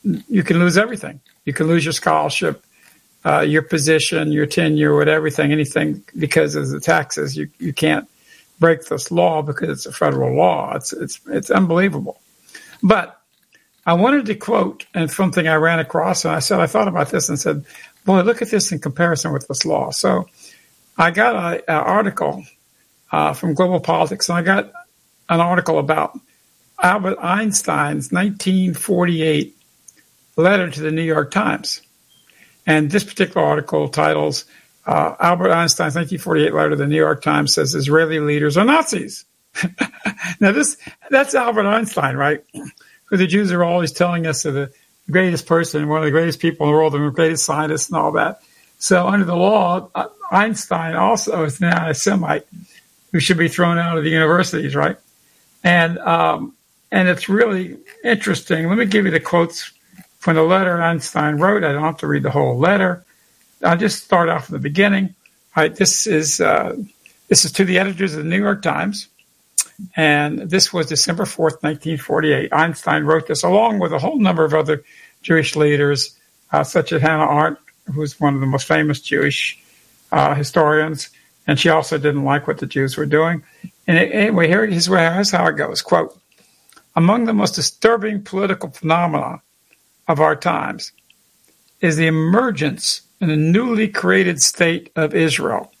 you can lose everything. You can lose your scholarship, your position, your tenure, anything because of the taxes. You can't break this law because it's a federal law. It's unbelievable. But I wanted to quote and something I ran across, and I thought about this and said, boy, look at this in comparison with this law. So I got an article from Global Politics, and I got an article about Albert Einstein's 1948 letter to the New York Times. And this particular article titles Albert Einstein's 1948 letter to the New York Times says Israeli leaders are Nazis. Now that's Albert Einstein, right? Who the Jews are always telling us are the greatest person, one of the greatest people in the world, the greatest scientists and all that. So under the law, Einstein also is now a Semite who should be thrown out of the universities, right? And it's really interesting. Let me give you the quotes from the letter Einstein wrote. I don't have to read the whole letter. I'll just start off from the beginning. This is to the editors of the New York Times, and this was December 4th, 1948. Einstein wrote this along with a whole number of other Jewish leaders, such as Hannah Arendt, who's one of the most famous Jewish historians, and she also didn't like what the Jews were doing. And anyway, here's how it goes. Quote, among the most disturbing political phenomena of our times is the emergence in a newly created state of Israel,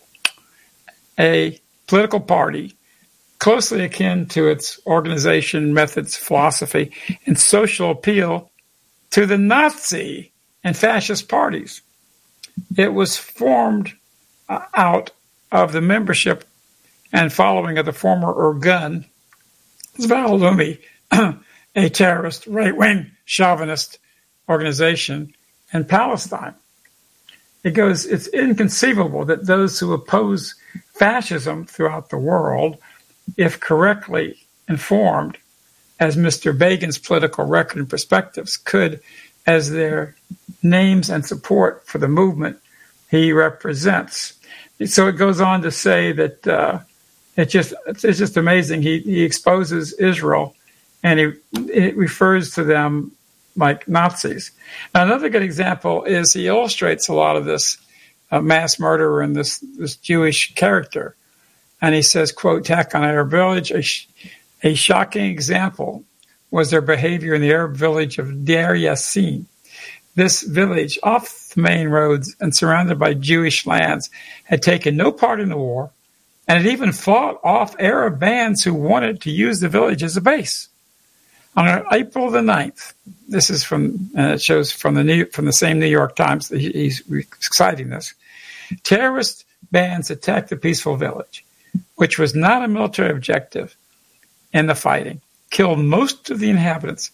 a political party closely akin to its organization, methods, philosophy, and social appeal to the Nazi and fascist parties. It was formed out of the membership and following of the former Irgun, Zval Leumi, a terrorist, right-wing chauvinist organization in Palestine. It goes, it's inconceivable that those who oppose fascism throughout the world, if correctly informed, as Mr. Begin's political record and perspectives, could, as their names and support for the movement he represents. So it goes on to say that it's just amazing. He exposes Israel, and he refers to them like Nazis. Now, another good example is he illustrates a lot of this mass murder and this Jewish character. And he says, quote, attack on Arab village. A shocking example was their behavior in the Arab village of Deir Yassin. This village, off the main roads and surrounded by Jewish lands, had taken no part in the war, and had even fought off Arab bands who wanted to use the village as a base. On April the 9th, this is from, and it shows from the same New York Times, he's citing this, terrorist bands attacked the peaceful village, which was not a military objective in the fighting, killed most of the inhabitants,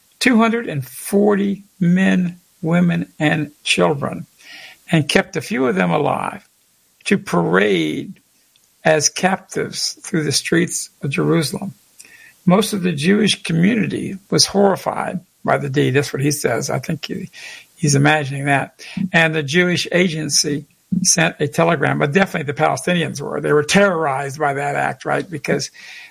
240 men, women, and children, and kept a few of them alive to parade as captives through the streets of Jerusalem. Most of the Jewish community was horrified by the deed. That's what he says. I think he's imagining that. And the Jewish agency sent a telegram, but definitely the Palestinians were. They were terrorized by that act, right? Because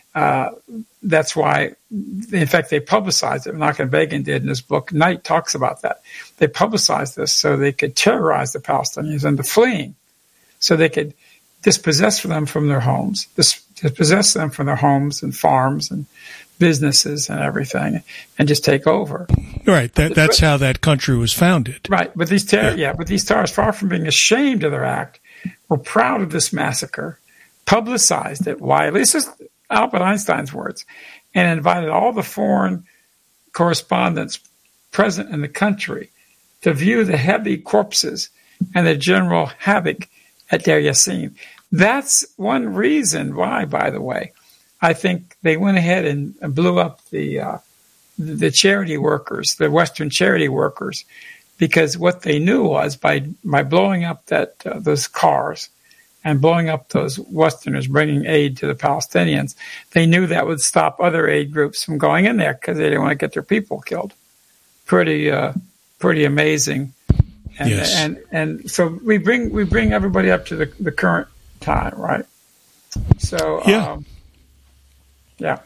that's why, in fact, they publicized it. Menachem Begin did in his book. Knight talks about that. They publicized this so they could terrorize the Palestinians into fleeing, so they could dispossess them from their homes, dispossess them from their homes and farms and businesses and everything, and just take over. Right. That's how that country was founded. Right. But these terrorists, far from being ashamed of their act, were proud of this massacre, publicized it widely. This is Albert Einstein's words, and invited all the foreign correspondents present in the country to view the heavy corpses and the general havoc at Deir Yassin. That's one reason why, by the way, I think they went ahead and blew up the charity workers, the Western charity workers, because what they knew was by blowing up those cars and blowing up those Westerners bringing aid to the Palestinians, they knew that would stop other aid groups from going in there because they didn't want to get their people killed. Pretty amazing. And, yes. And so we bring everybody up to the current time, right? So yeah.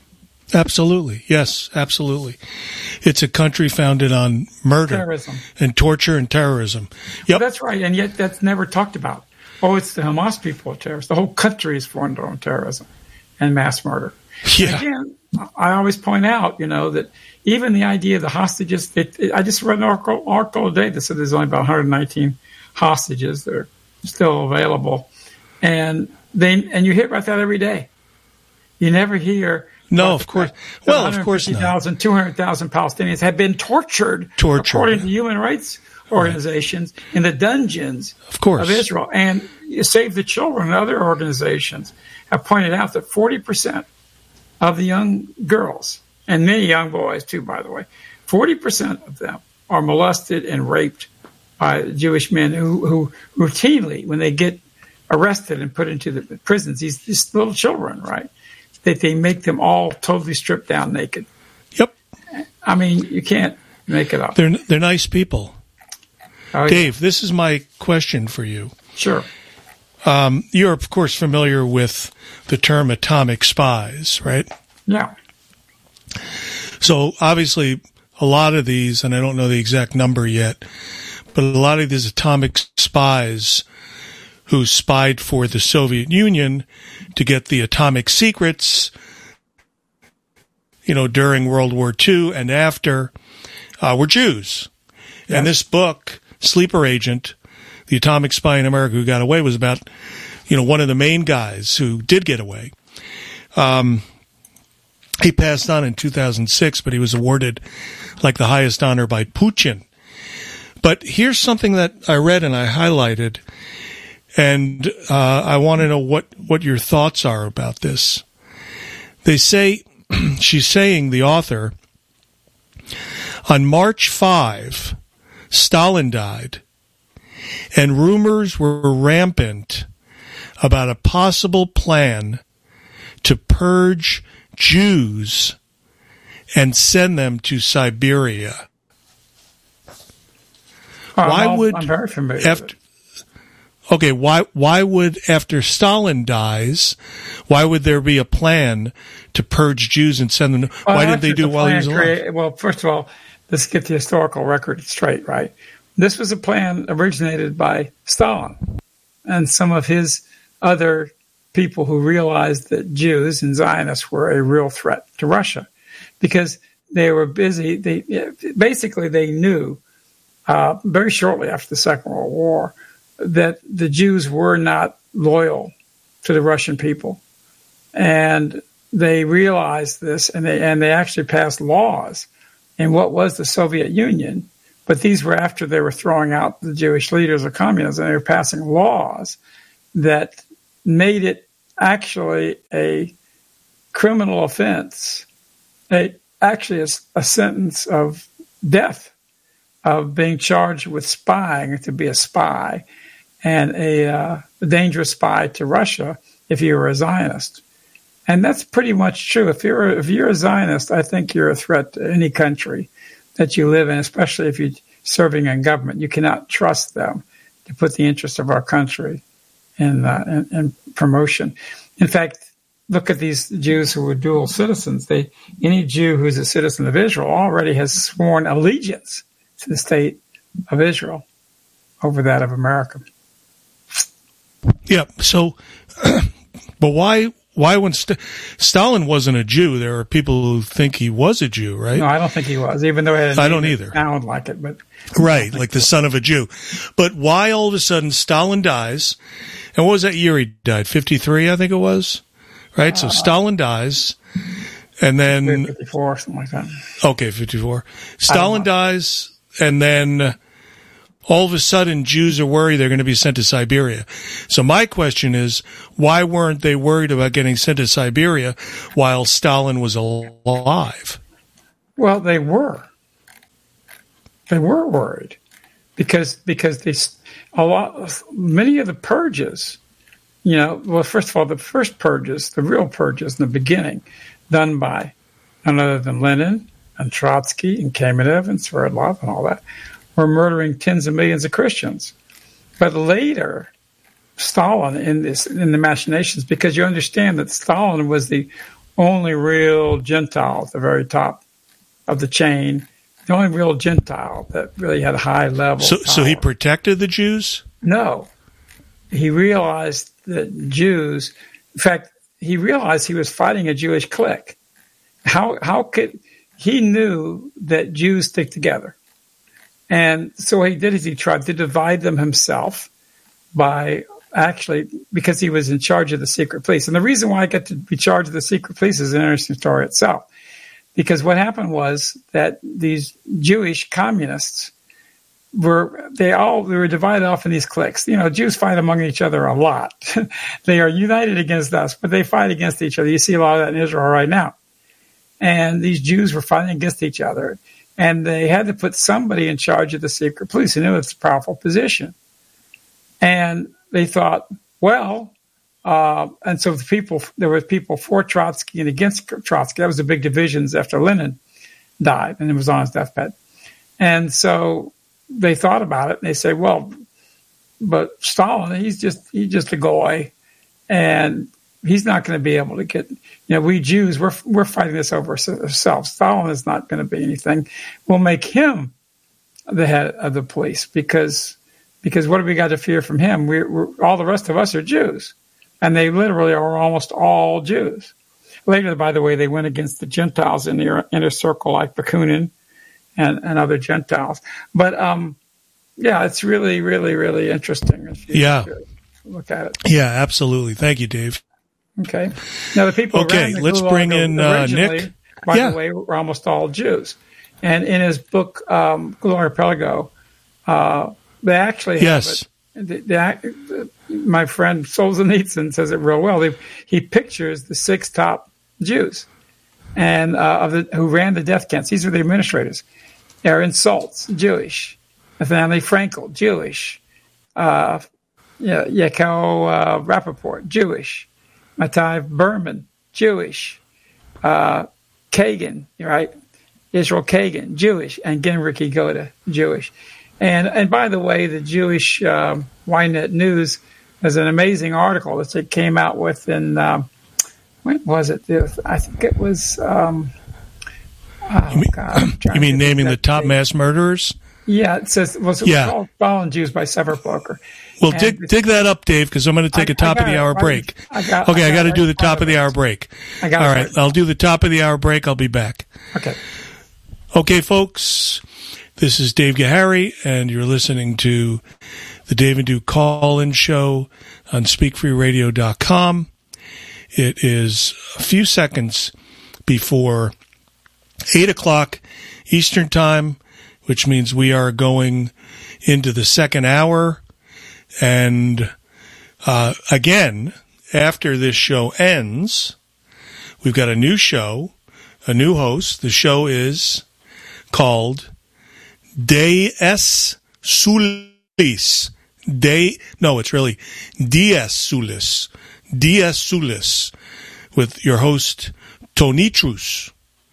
Absolutely. Yes, absolutely. It's a country founded on murder, terrorism, and torture and terrorism. Yep. Well, that's right, and yet that's never talked about. Oh, it's the Hamas people are terrorists. The whole country is formed on terrorism and mass murder. Yeah. And again, I always point out, that even the idea of the hostages, I just read an article today that said there's only about 119 hostages that are still available. And you hear about that every day. You never hear. No, of course. Well, of course not. 200,000 Palestinians have been tortured according to human rights organizations in the dungeons of Israel. And Save the Children and other organizations have pointed out that 40% of the young girls, and many young boys too, by the way, 40% of them are molested and raped by Jewish men who routinely, when they get arrested and put into the prisons, these little children, right, that they make them all totally stripped down naked. Yep. I mean, you can't make it up. They're nice people. Oh, Dave, this is my question for you. Sure. You're, of course, familiar with the term atomic spies, right? Yeah. So, obviously, a lot of these, and I don't know the exact number yet, but a lot of these atomic spies who spied for the Soviet Union to get the atomic secrets, during World War II and after, were Jews. Yes. And this book, Sleeper Agent, The Atomic Spy in America Who Got Away, was about, one of the main guys who did get away. He passed on in 2006, but he was awarded the highest honor by Putin. But here's something that I read and I highlighted, and I want to know what your thoughts are about this. They say, she's saying, the author, on March 5, Stalin died, and rumors were rampant about a possible plan to purge Jews and send them to Siberia. I'm very familiar with it. Okay, why would, after Stalin dies, why would there be a plan to purge Jews and send them? Why did they do it while he was alive? Well, first of all, let's get the historical record straight, right? This was a plan originated by Stalin and some of his other people who realized that Jews and Zionists were a real threat to Russia because they were busy. They knew very shortly after the Second World War that the Jews were not loyal to the Russian people. And they realized this, and they actually passed laws in what was the Soviet Union, but these were after they were throwing out the Jewish leaders of communism. They were passing laws that made it actually a criminal offense, actually a sentence of death, of being charged with spying, to be a spy, and a dangerous spy to Russia if you were a Zionist. And that's pretty much true. If you're a Zionist, I think you're a threat to any country that you live in, especially if you're serving in government. You cannot trust them to put the interests of our country in promotion. In fact, look at these Jews who were dual citizens. Any Jew who's a citizen of Israel already has sworn allegiance to the state of Israel over that of America. Yeah. So, but why when Stalin wasn't a Jew? There are people who think he was a Jew, right? No, I don't think he was, even though I don't either. Sound like it, but right, like the son of a Jew. But why all of a sudden Stalin dies? And what was that year he died? 53, I think it was. Right. So Stalin dies, and then 54, something like that. Okay, 54. Stalin dies, and then all of a sudden Jews are worried they're going to be sent to Siberia. So my question is, why weren't they worried about getting sent to Siberia while Stalin was alive? Well, they were. They were worried because many of the purges, well, first of all, the first purges, the real purges in the beginning, done by none other than Lenin and Trotsky and Kamenev and Sverdlov and all that, were murdering tens of millions of Christians. But later, Stalin in the machinations, because you understand that Stalin was only real Gentile at the very top of the chain, the only real Gentile that really had a high level. So he protected the Jews? No. He realized that Jews, in fact, he realized he was fighting a Jewish clique. How could he knew that Jews stick together? And so what he did is he tried to divide them himself by because he was in charge of the secret police. And the reason why I get to be charged of the secret police is an interesting story itself. Because what happened was that these Jewish communists were divided off in these cliques. Jews fight among each other a lot. They are united against us, but they fight against each other. You see a lot of that in Israel right now. And these Jews were fighting against each other. And they had to put somebody in charge of the secret police. And it was a powerful position. And they thought, and so there were people for Trotsky and against Trotsky. That was the big divisions after Lenin died and it was on his deathbed. And so they thought about it and they said, but Stalin, he's just a goy and he's not going to be able to get, we Jews, we're fighting this over ourselves. Stalin is not going to be anything. We'll make him the head of the police because what do we got to fear from him? We're all the rest of us are Jews. And they literally are almost all Jews. Later, by the way, they went against the Gentiles in the inner circle like Bakunin and other Gentiles. But, it's really, really, really interesting. If you look at it. Yeah, absolutely. Thank you, Dave. Okay. Now, the people around the let's bring in Nick. By the way, were almost all Jews. And in his book, Gloria Pelago, they actually have it. My friend Solzhenitsyn says it real well. He pictures the 6 top Jews and who ran the death camps. These are the administrators. Aaron Saltz, Jewish. Nathaniel Frankel, Jewish. Yaakov Rappaport, Jewish. Matai Berman, Jewish. Kagan, right? Israel Kagan, Jewish. And Genrikh Goda, Jewish. And by the way, the Jewish Ynet News has an amazing article that it came out with in, when was it? I think it was, you mean naming the top mass murderers? Yeah, it says, it was called Fallen Jews by Sever Blocher. Well, dig that up, Dave, because I'm going to take a top-of-the-hour break. I got to do the top-of-the-hour break. All right, I'll do the top-of-the-hour break. I'll be back. Okay, folks. This is Dave Gahary, and you're listening to the Dave and Duke Call-In Show on SpeakFreeRadio.com. It is a few seconds before 8 o'clock Eastern Time, which means we are going into the second hour. And again, after this show ends, we've got a new show, a new host. The show is called Dies Soulis. It's really Dies Soulis. Dies Soulis with your host, Tonitrus.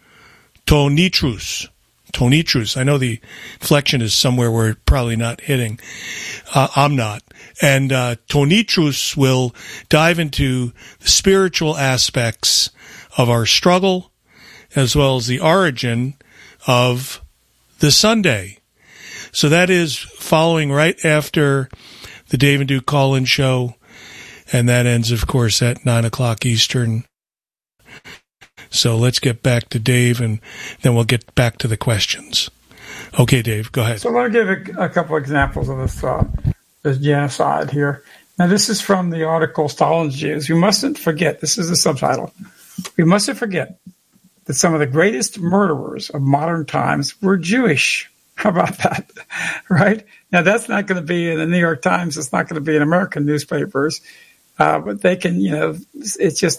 I know the inflection is somewhere we're probably not hitting. I'm not. And Tonitrus will dive into the spiritual aspects of our struggle as well as the origin of the Sunday. So that is following right after the Dave and Duke Call-In Show, and that ends, of course, at 9 o'clock Eastern. So let's get back to Dave, and then we'll get back to the questions. Okay, Dave, go ahead. So let me give a couple examples of this genocide here. Now, this is from the article Stalin's Jews. We mustn't forget, this is the subtitle, we mustn't forget that some of the greatest murderers of modern times were Jewish. How about that? Right? Now, that's not going to be in the New York Times. It's not going to be in American newspapers. But they can, it's just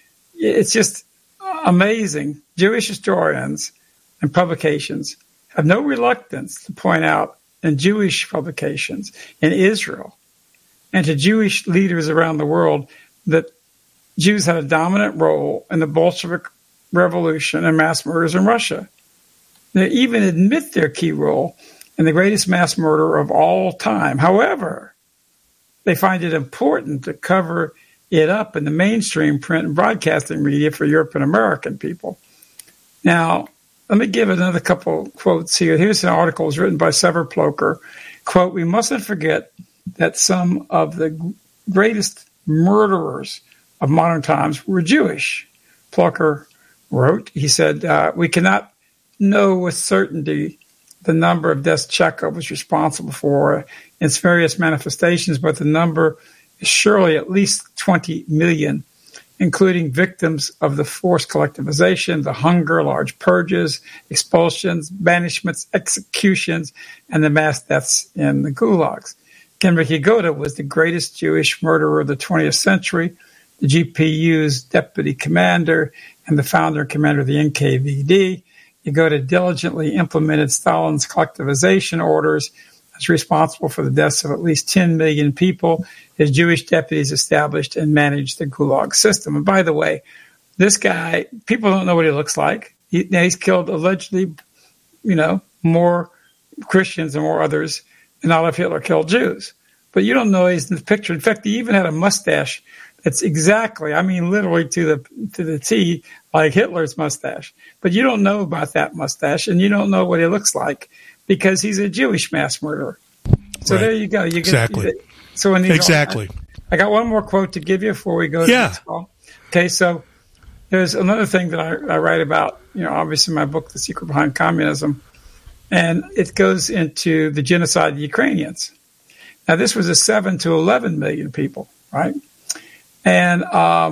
amazing. Jewish historians and publications have no reluctance to point out in Jewish publications in Israel and to Jewish leaders around the world that Jews had a dominant role in the Bolshevik Revolution and mass murders in Russia. They even admit their key role in the greatest mass murder of all time. However, they find it important to cover it up in the mainstream print and broadcasting media for European American people. Now, let me give another couple quotes here. Here's an article written by Sever Ploker. Quote, "We mustn't forget that some of the greatest murderers of modern times were Jewish." Ploker wrote, he said, "We cannot know with certainty the number of deaths Chekhov was responsible for in its various manifestations, but the number is surely at least 20 million, including victims of the forced collectivization, the hunger, large purges, expulsions, banishments, executions, and the mass deaths in the gulags. Genrikh Yagoda was the greatest Jewish murderer of the 20th century, the GPU's deputy commander, and the founder and commander of the NKVD. Yagoda diligently implemented Stalin's collectivization orders, was responsible for the deaths of at least 10 million people. His Jewish deputies established and managed the Gulag system." And by the way, this guy, people don't know what he looks like. He's killed allegedly, more Christians and more others than Adolf Hitler killed Jews. But you don't know he's in the picture. In fact, he even had a mustache that's exactly, literally to the T, like Hitler's mustache. But you don't know about that mustache, and you don't know what he looks like because he's a Jewish mass murderer. So There you go. Exactly. I got one more quote to give you before we go to the next call. Okay, so there's another thing that I write about, obviously in my book, The Secret Behind Communism, and it goes into the genocide of the Ukrainians. Now, this was a 7 to 11 million people, right? And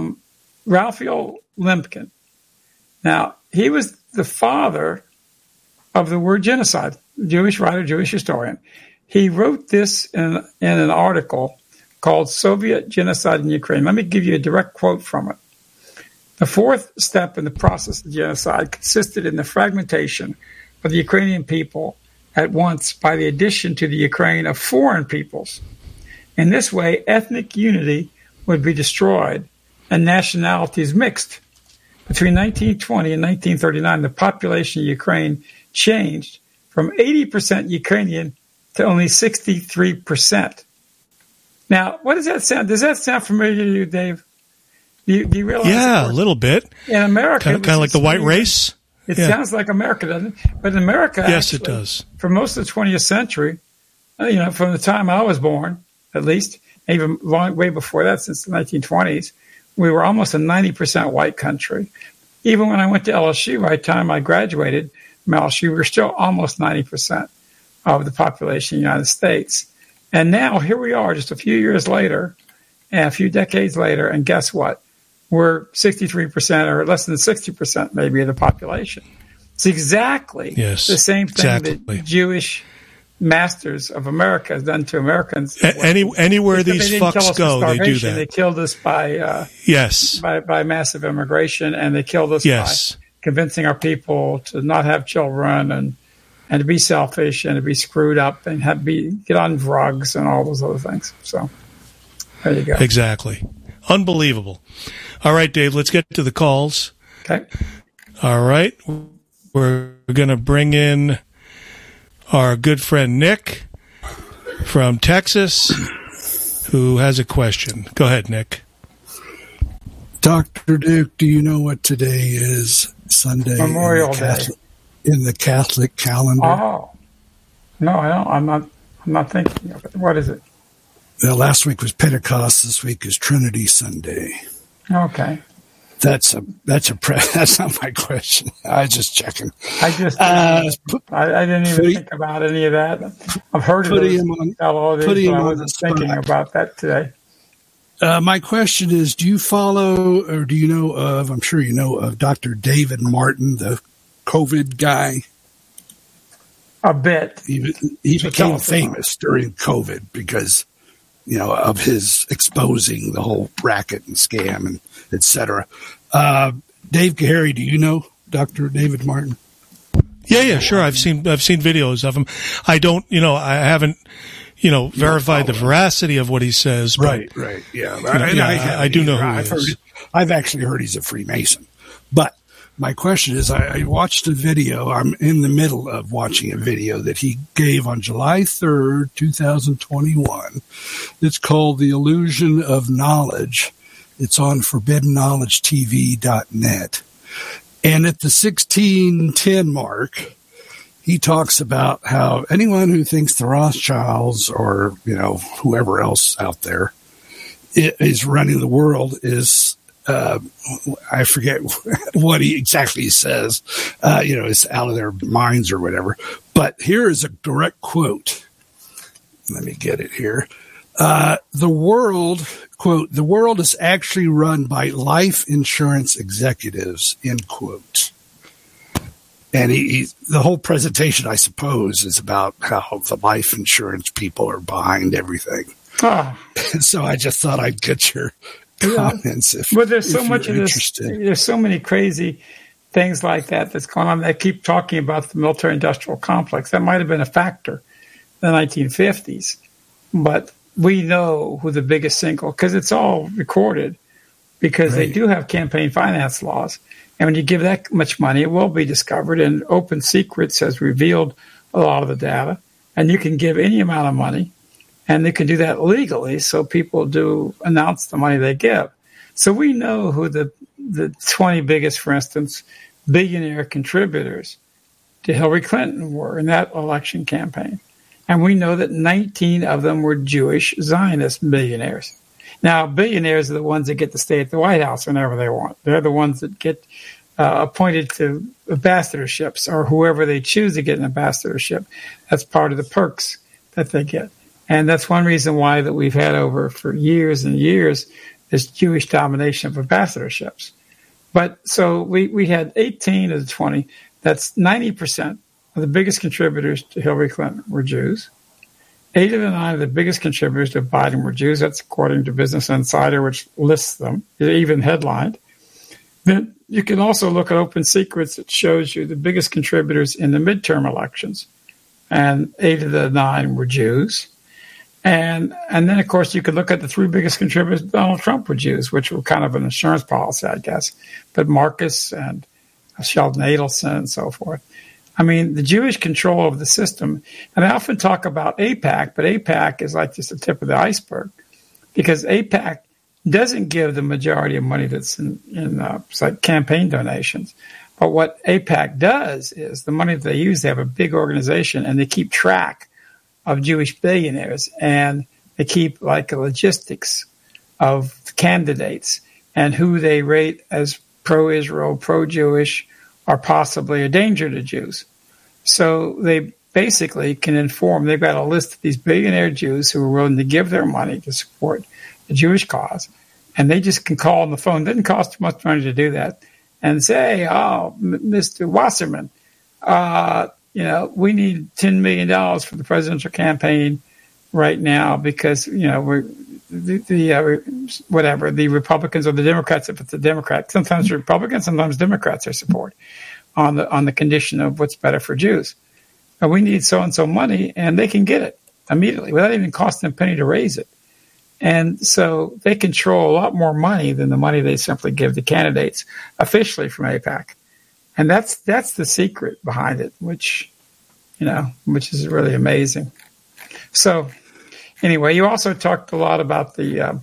Raphael Lemkin, now, he was the father of the word genocide, Jewish writer, Jewish historian. He wrote this in an article called Soviet Genocide in Ukraine. Let me give you a direct quote from it. "The fourth step in the process of genocide consisted in the fragmentation of the Ukrainian people at once by the addition to the Ukraine of foreign peoples. In this way, ethnic unity would be destroyed and nationalities mixed. Between 1920 and 1939, the population of Ukraine changed from 80% Ukrainian to only 63%. Now, what does that sound? Does that sound familiar to you, Dave? Do you realize? Yeah, a little bit. In America, kind of like the white race. It sounds like America, doesn't it? But in America, yes, it does. For most of the 20th century, from the time I was born, at least, even way before that, since the 1920s, we were almost a 90% white country. Even when I went to LSU, by the time I graduated from LSU, we were still almost 90% of the population of the United States. And now here we are just a few years later and a few decades later, and guess what? We're 63% or less than 60% maybe of the population. It's exactly the same thing that Jewish masters of America has done to Americans. Anywhere these fucks go, they do that. They killed us by massive immigration, and they killed us by convincing our people to not have children and to be selfish and to be screwed up and get on drugs and all those other things. So there you go. Exactly. Unbelievable. All right, Dave, let's get to the calls. Okay. All right. We're going to bring in our good friend Nick from Texas, who has a question. Go ahead, Nick. Dr. Duke, do you know what today is? Sunday. Memorial Day. In the Catholic calendar? Oh. No, I don't. I'm not thinking of it. What is it? Well, last week was Pentecost. This week is Trinity Sunday. Okay. That's not my question. I was just checking. I didn't even think about any of that. I've heard of it. I wasn't thinking about that today. My question is, do you follow or do you know of, I'm sure you know of, Dr. David Martin, the COVID guy? A bit. He became famous during COVID because, of his exposing the whole racket and scam and et cetera. Dave Gahary, do you know Dr. David Martin? Yeah, sure. I've seen videos of him. I don't, I haven't, verified the veracity of what he says. But, right. Yeah. I do know who he is. I've actually heard he's a Freemason. But my question is, I watched a video. I'm in the middle of watching a video that he gave on July 3rd, 2021. It's called The Illusion of Knowledge. It's on ForbiddenKnowledgeTV.net. And at the 1610 mark, he talks about how anyone who thinks the Rothschilds or, whoever else out there is running the world is, I forget what he exactly says, is out of their minds or whatever. But here is a direct quote. Let me get it here. The world, quote, the world is actually run by life insurance executives, end quote. And the whole presentation, I suppose, is about how the life insurance people are behind everything. And so I just thought I'd get your comments. There's so much of this. There's so many crazy things like that that's going on. They keep talking about the military-industrial complex. That might have been a factor in the 1950s, but we know who the biggest single, because it's all recorded, because they do have campaign finance laws. And when you give that much money, it will be discovered. And Open Secrets has revealed a lot of the data. And you can give any amount of money, and they can do that legally. So people do announce the money they give. So we know who the 20 biggest, for instance, billionaire contributors to Hillary Clinton were in that election campaign. And we know that 19 of them were Jewish Zionist billionaires. Now, billionaires are the ones that get to stay at the White House whenever they want. They're the ones that get appointed to ambassadorships or whoever they choose to get an ambassadorship. That's part of the perks that they get. And that's one reason why that we've had over for years and years this Jewish domination of ambassadorships. But so we had 18 of the 20. That's 90% of the biggest contributors to Hillary Clinton were Jews. 8 of the 9 of the biggest contributors to Biden were Jews. That's according to Business Insider, which lists them, even headlined. Then you can also look at Open Secrets. It shows you the biggest contributors in the midterm elections. And 8 of the 9 were Jews. And then, of course, you could look at the 3 biggest contributors. Donald Trump were Jews, which were kind of an insurance policy, I guess. But Marcus and Sheldon Adelson and so forth. I mean, the Jewish control of the system, and I often talk about AIPAC, but AIPAC is like just the tip of the iceberg, because AIPAC doesn't give the majority of money that's in like campaign donations. But what AIPAC does is the money that they use, they have a big organization, and they keep track of Jewish billionaires, and they keep like a logistics of candidates and who they rate as pro-Israel, pro-Jewish, or possibly a danger to Jews. So they basically can inform. They've got a list of these billionaire Jews who are willing to give their money to support the Jewish cause, and they just can call on the phone. It doesn't cost too much money to do that, and say, "Oh, Mr. Wasserman, we need $10 million for the presidential campaign right now because we're the Republicans or the Democrats, if it's a Democrat, sometimes Republicans, sometimes Democrats are support on the condition of what's better for Jews. And we need so-and-so money, and they can get it immediately without even costing a penny to raise it. And so they control a lot more money than the money they simply give to candidates officially from AIPAC. And that's the secret behind it, which is really amazing. So anyway, you also talked a lot about the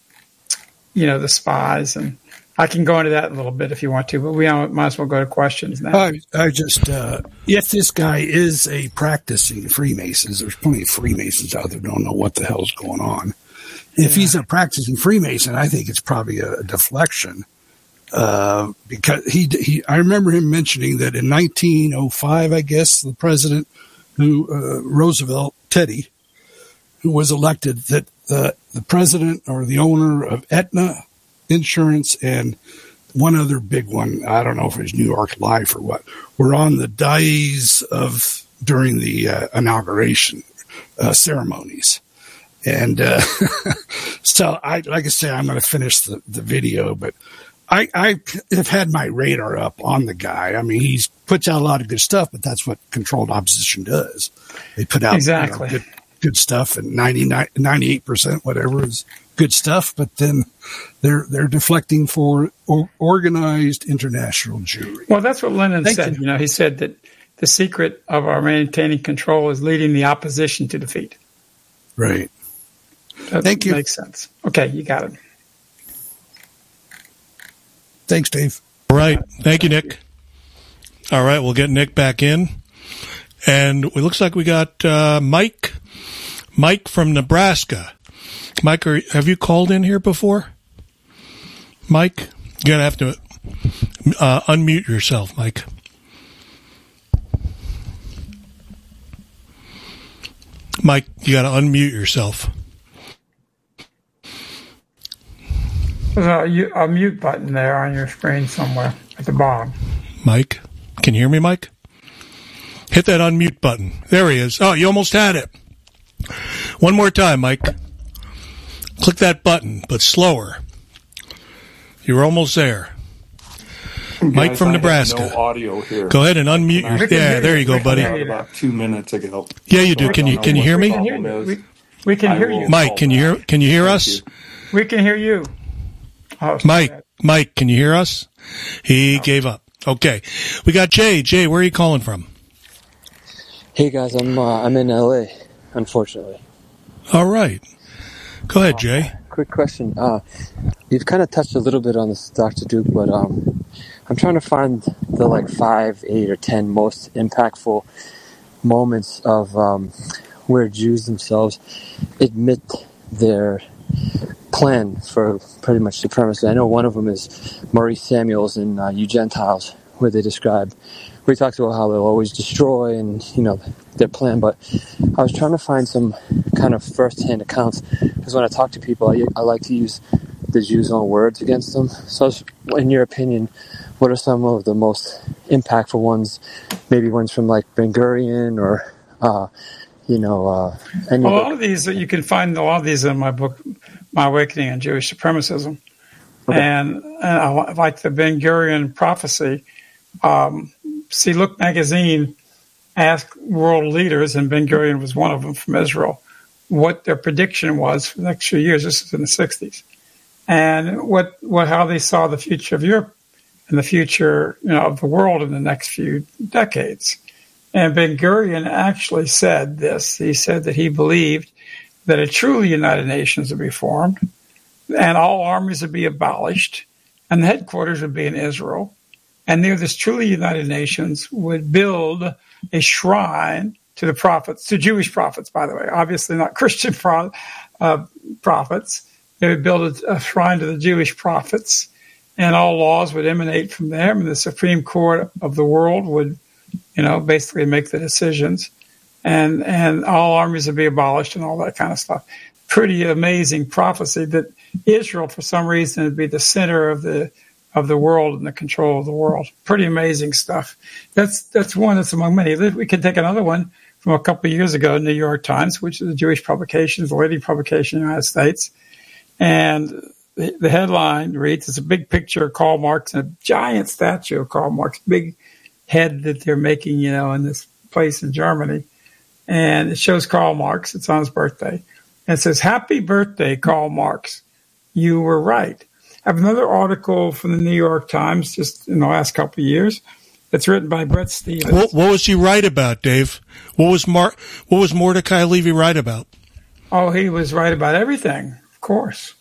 spies, and I can go into that in a little bit if you want to, but we might as well go to questions now. I just, if this guy is a practicing Freemason, there's plenty of Freemasons out there who don't know what the hell's going on. If he's a practicing Freemason, I think it's probably a deflection. Because I remember him mentioning that in 1905, I guess, the president Roosevelt, Teddy, who was elected, that the president or the owner of Aetna Insurance and one other big one, I don't know if it was New York Life or what, were on the dais during the inauguration ceremonies. And so like I say, I'm going to finish the video, but I have had my radar up on the guy. I mean, he puts out a lot of good stuff, but that's what controlled opposition does. They put out exactly good stuff, and 98%, whatever, is good stuff, but then they're deflecting for organized international Jewry. Well, that's what Lenin said. He said that the secret of our maintaining control is leading the opposition to defeat. Right. That Thank you. Makes sense. Okay, you got it. Thanks, Dave. All right. Thank you, Nick. All right. We'll get Nick back in. And it looks like we got Mike. Mike from Nebraska. Mike, have you called in here before? Mike? You're going to have to unmute yourself, Mike. Mike, you got to unmute yourself. There's a mute button there on your screen somewhere at the bottom. Mike, can you hear me, Mike? Hit that unmute button. There he is. Oh, you almost had it. One more time, Mike. Click that button, but slower. You were almost there. Mike Guys, from I Nebraska. have no audio here. Go ahead and unmute your. Yeah, there you go, buddy. About 2 minutes ago. Yeah, you do. Can you hear me? We can hear you. Mike, can you hear us? We can hear you. Oh, Mike, can you hear us? He gave up. Okay, we got Jay. Jay, where are you calling from? Hey guys, I'm in LA, unfortunately. All right, go ahead, Jay. Quick question. You've kind of touched a little bit on this, Dr. Duke, but I'm trying to find the 5, 8, or 10 most impactful moments of where Jews themselves admit their plan for pretty much supremacy. I know one of them is Maurice Samuels in You Gentiles, where he talks about how they'll always destroy and, their plan. But I was trying to find some kind of first-hand accounts, because when I talk to people, I like to use the Jews' own words against them. So in your opinion, what are some of the most impactful ones? Maybe ones from Ben Gurion or, any a lot of these, you can find a lot of these in my book, My Awakening on Jewish Supremacism. Okay. And I like the Ben Gurion prophecy. See, Look magazine asked world leaders, and Ben Gurion was one of them from Israel, what their prediction was for the next few years. This is in the 60s. And how they saw the future of Europe and the future, of the world in the next few decades. And Ben Gurion actually said this. He said that he believed that a truly United Nations would be formed, and all armies would be abolished, and the headquarters would be in Israel. And there, this truly United Nations would build a shrine to the prophets, to Jewish prophets, by the way, obviously not Christian prophets. They would build a shrine to the Jewish prophets, and all laws would emanate from them, and the Supreme Court of the world would, basically make the decisions, and all armies would be abolished and all that kind of stuff. Pretty amazing prophecy that Israel, for some reason, would be the center of the world and the control of the world. Pretty amazing stuff. That's one that's among many. We could take another one from a couple of years ago, New York Times, which is a Jewish publication, it's a leading publication in the United States. And the headline reads, it's a big picture of Karl Marx and a giant statue of Karl Marx, big head that they're making, in this place in Germany. And it shows Karl Marx. It's on his birthday. And it says, "Happy birthday, Karl Marx. You were right." I have another article from the New York Times just in the last couple of years. It's written by Bret Stephens. What was he right about, Dave? What was Mordecai Levy right about? Oh, he was right about everything, of course.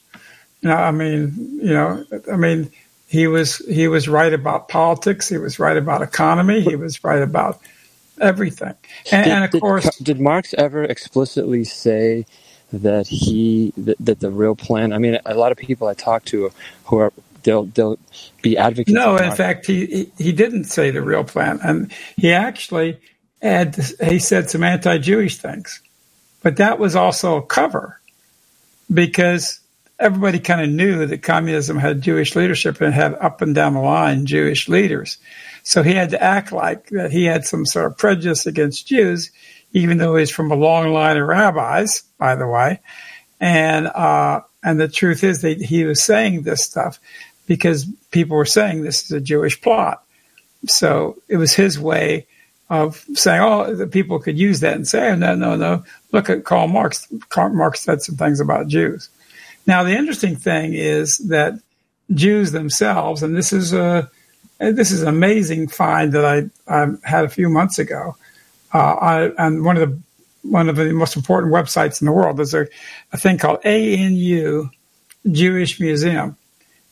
He was right about politics. He was right about economy. He was right about everything. And of course, did Marx ever explicitly say that that the real plan? I mean, a lot of people I talk to who are they'll be advocates. No, in fact, he didn't say the real plan, and he actually he said some anti-Jewish things, but that was also a cover because everybody kind of knew that communism had Jewish leadership and had up and down the line Jewish leaders. So he had to act like that he had some sort of prejudice against Jews, even though he's from a long line of rabbis, by the way. And the truth is that he was saying this stuff because people were saying this is a Jewish plot. So it was his way of saying, the people could use that and say, no, look at Karl Marx. Karl Marx said some things about Jews. Now, the interesting thing is that Jews themselves, and this is an amazing find that I had a few months ago, on one of the most important websites in the world. There's a thing called ANU Jewish Museum,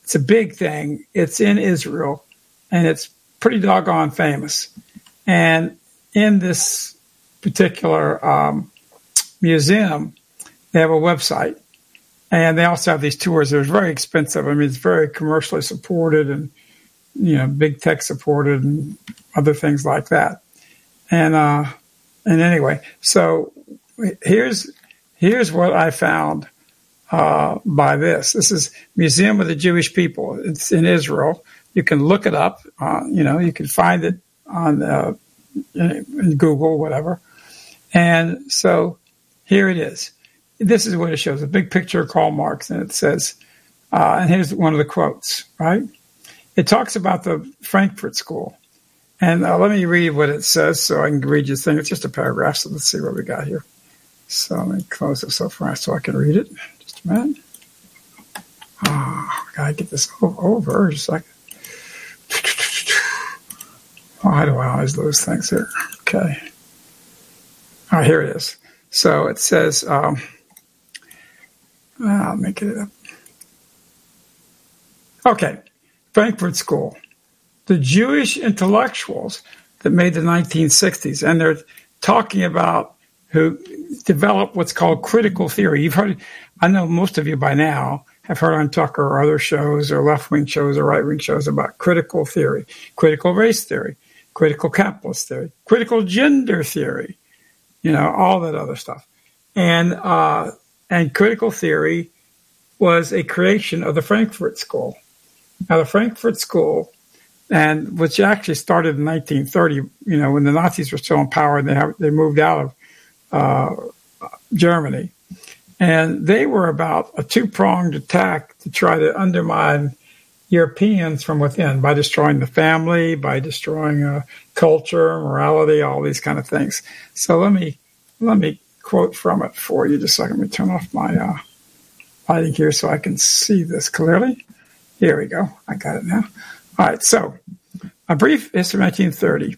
It's a big thing. It's in Israel, and it's pretty doggone famous. And in this particular museum, they have a website, and they also have these tours. They're very expensive. I mean, it's very commercially supported and, big tech supported and other things like that. And anyway, so here's what I found by this. This is Museum of the Jewish People. It's in Israel. You can look it up. You can find it on in Google, whatever. And so here it is. This is what it shows, a big picture of Karl Marx. And it says, and here's one of the quotes, right? It talks about the Frankfurt School. And let me read what it says so I can read you the thing. It's just a paragraph, so let's see what we got here. So let me close it so I can read it. Just a minute. I got to get this over just like. Why do I always lose things here? Okay. All right, here it is. So it says, I'll make it up. Okay. Frankfurt School. The Jewish intellectuals that made the 1960s, and they're talking about who developed what's called critical theory. You've heard, I know most of you by now have heard on Tucker or other shows or left-wing shows or right-wing shows about critical theory, critical race theory, critical capitalist theory, critical gender theory, all that other stuff. And critical theory was a creation of the Frankfurt School. Now, the Frankfurt School, and which actually started in 1930, when the Nazis were still in power, and they moved out of Germany. And they were about a two-pronged attack to try to undermine Europeans from within by destroying the family, by destroying culture, morality, all these kind of things. So let me quote from it for you just a second. Let me turn off my lighting here so I can see this clearly. Here we go. I got it now. All right. So a brief history of 1930.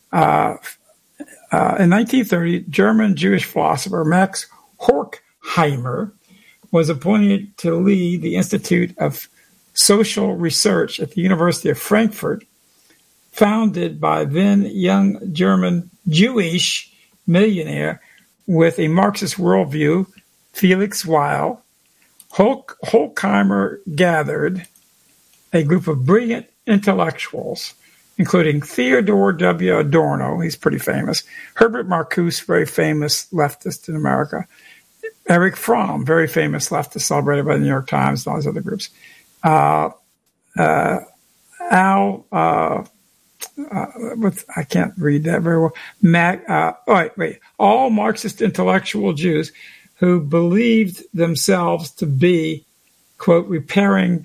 In 1930, German Jewish philosopher Max Horkheimer was appointed to lead the Institute of Social Research at the University of Frankfurt, founded by then young German Jewish millionaire with a Marxist worldview, Felix Weil. Horkheimer gathered a group of brilliant intellectuals, including Theodore W. Adorno, he's pretty famous, Herbert Marcuse, very famous leftist in America, Erich Fromm, very famous leftist, celebrated by the New York Times and all these other groups, I can't read that very well. All Marxist intellectual Jews who believed themselves to be, quote, repairing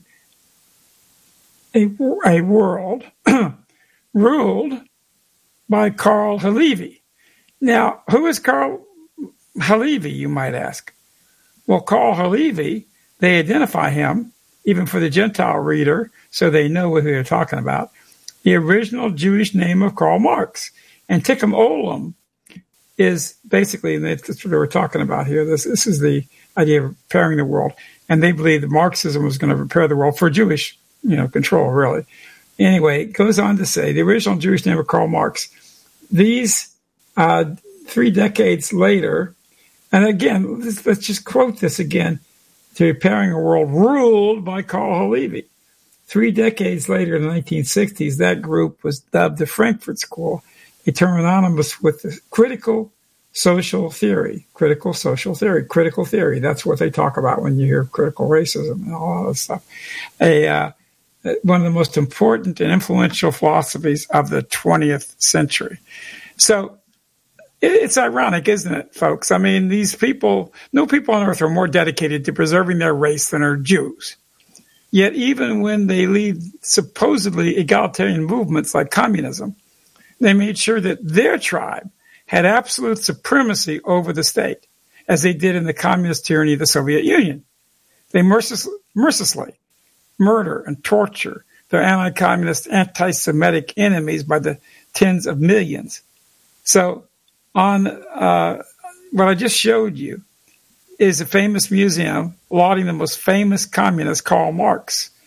a world ruled by Karl Halevi. Now, who is Karl Halevi, you might ask? Well, Karl Halevi, they identify him, even for the Gentile reader, so they know who they're talking about, the original Jewish name of Karl Marx. And Tikkun Olam is basically, that's what they were talking about here, this is the idea of repairing the world. And they believed that Marxism was going to repair the world for Jewish control, really. Anyway, it goes on to say the original Jewish name of Karl Marx. These 3 decades later, and again, let's just quote this again, to repairing a world ruled by Karl Halevi. 3 decades later, in the 1960s, that group was dubbed the Frankfurt School, a term synonymous with the critical social theory. Critical social theory, critical theory. That's what they talk about when you hear critical racism and all that stuff. One of the most important and influential philosophies of the 20th century. So it's ironic, isn't it, folks? I mean, these people, no people on earth are more dedicated to preserving their race than are Jews. Yet even when they lead supposedly egalitarian movements like communism, they made sure that their tribe had absolute supremacy over the state, as they did in the communist tyranny of the Soviet Union. They mercilessly murder and torture their anti-communist, anti-Semitic enemies by the tens of millions. So on what I just showed you is a famous museum lauding the most famous communist, Karl Marx.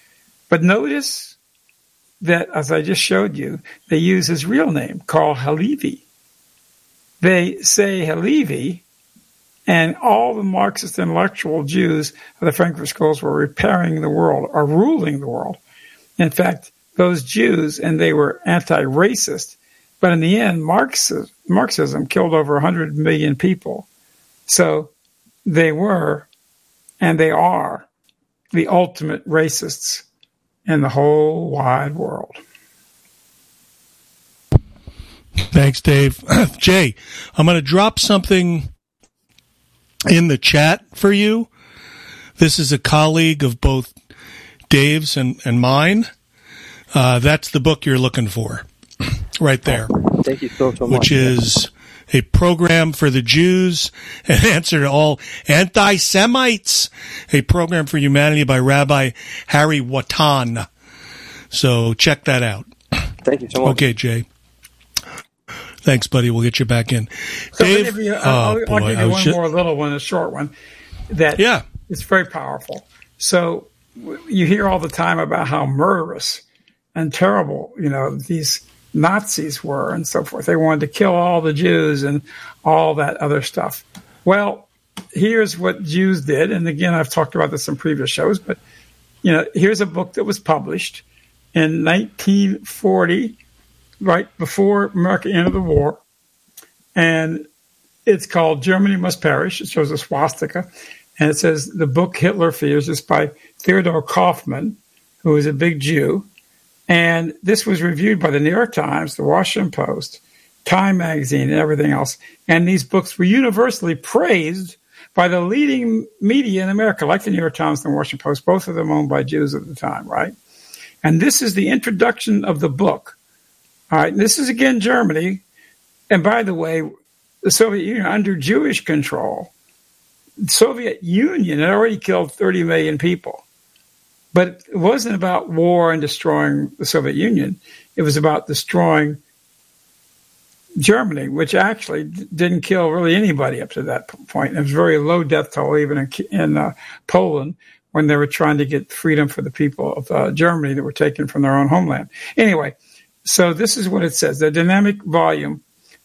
But notice that, as I just showed you, they use his real name, Karl Halevi. They say Halevi, and all the Marxist intellectual Jews of the Frankfurt Schools were repairing the world, or ruling the world. In fact, those Jews, and they were anti-racist, but in the end, Marxism killed over 100 million people. So they were, and they are, the ultimate racists in the whole wide world. Thanks, Dave. Jay, I'm going to drop something in the chat for you. This is a colleague of both Dave's and mine. That's the book you're looking for right there. Thank you so much. Which is a program for the Jews, an answer to all anti-Semites, a program for humanity by Rabbi Harry Watan. So check that out. Thank you so much. Okay, Jay. Thanks, buddy. We'll get you back in. So Dave, I'll give you one more little one, a short one, that is very powerful. So you hear all the time about how murderous and terrible, these Nazis were and so forth. They wanted to kill all the Jews and all that other stuff. Well, here's what Jews did. And again, I've talked about this in previous shows, but, here's a book that was published in 1940, right before America entered the war. And it's called Germany Must Perish. It shows a swastika. And it says, the book Hitler Fears is by Theodor Kaufman, who is a big Jew. And this was reviewed by the New York Times, the Washington Post, Time Magazine, and everything else. And these books were universally praised by the leading media in America, like the New York Times and the Washington Post, both of them owned by Jews at the time, right? And this is the introduction of the book. All right, this is, again, Germany. And by the way, the Soviet Union, under Jewish control, the Soviet Union had already killed 30 million people. But it wasn't about war and destroying the Soviet Union. It was about destroying Germany, which actually didn't kill really anybody up to that point. It was a very low death toll, even in Poland, when they were trying to get freedom for the people of Germany that were taken from their own homeland. Anyway, so this is what it says. This dynamic volume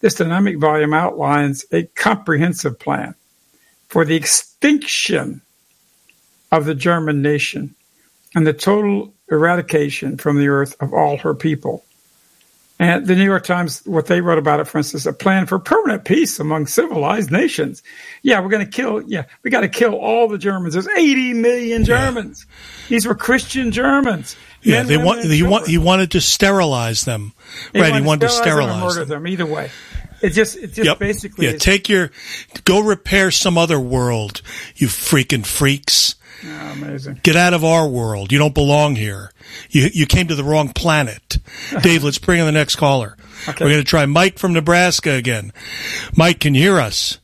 outlines a comprehensive plan for the extinction of the German nation and the total eradication from the earth of all her people. And the New York Times, what they wrote about it, for instance, a plan for permanent peace among civilized nations. We got to kill all the Germans. There's 80 million Germans. These were Christian Germans. Yeah, he wanted to sterilize them. Right, he wanted to sterilize them. Murder them, either way. It just basically go repair some other world, you freaking freaks. Oh, amazing. Get out of our world. You don't belong here. You came to the wrong planet. Dave, let's bring in the next caller. Okay. We're going to try Mike from Nebraska again. Mike, can you hear us?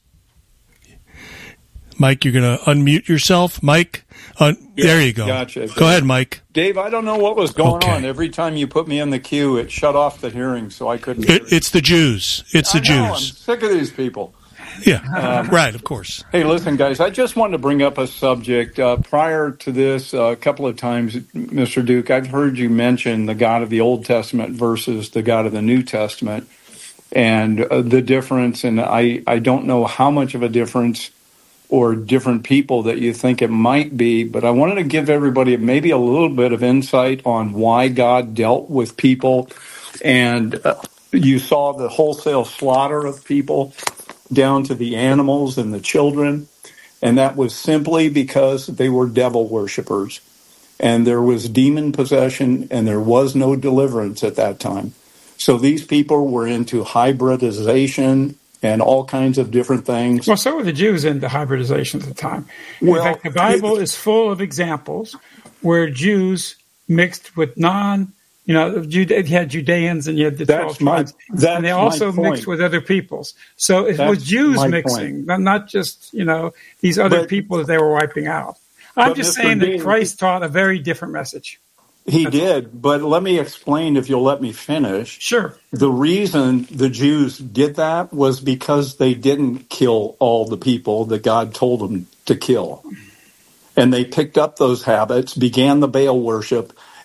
Mike, you're going to unmute yourself. Mike, there you go. Gotcha. Go ahead, Mike. Dave, I don't know what was going on. Every time you put me in the queue, it shut off the hearing, so I couldn't hear it. It's the Jews. I know, I'm sick of these people. Yeah, right, of course. Hey, listen, guys, I just wanted to bring up a subject. Prior to this, a couple of times, Mr. Duke, I've heard you mention the God of the Old Testament versus the God of the New Testament and the difference. And I don't know how much of a difference or different people that you think it might be, but I wanted to give everybody maybe a little bit of insight on why God dealt with people. And you saw the wholesale slaughter of people down to the animals and the children, and that was simply because they were devil worshippers, and there was demon possession, and there was no deliverance at that time. So these people were into hybridization and all kinds of different things. Well, so were the Jews into hybridization at the time. In fact, the Bible is full of examples where Jews mixed with you had Judeans and you had the 12 tribes. And they also mixed with other peoples. So it was Jews mixing, not just, these other people that they were wiping out. I'm just saying that Christ taught a very different message. He did, but let me explain, if you'll let me finish. Sure. The reason the Jews did that was because they didn't kill all the people that God told them to kill. And they picked up those habits, began the Baal worship,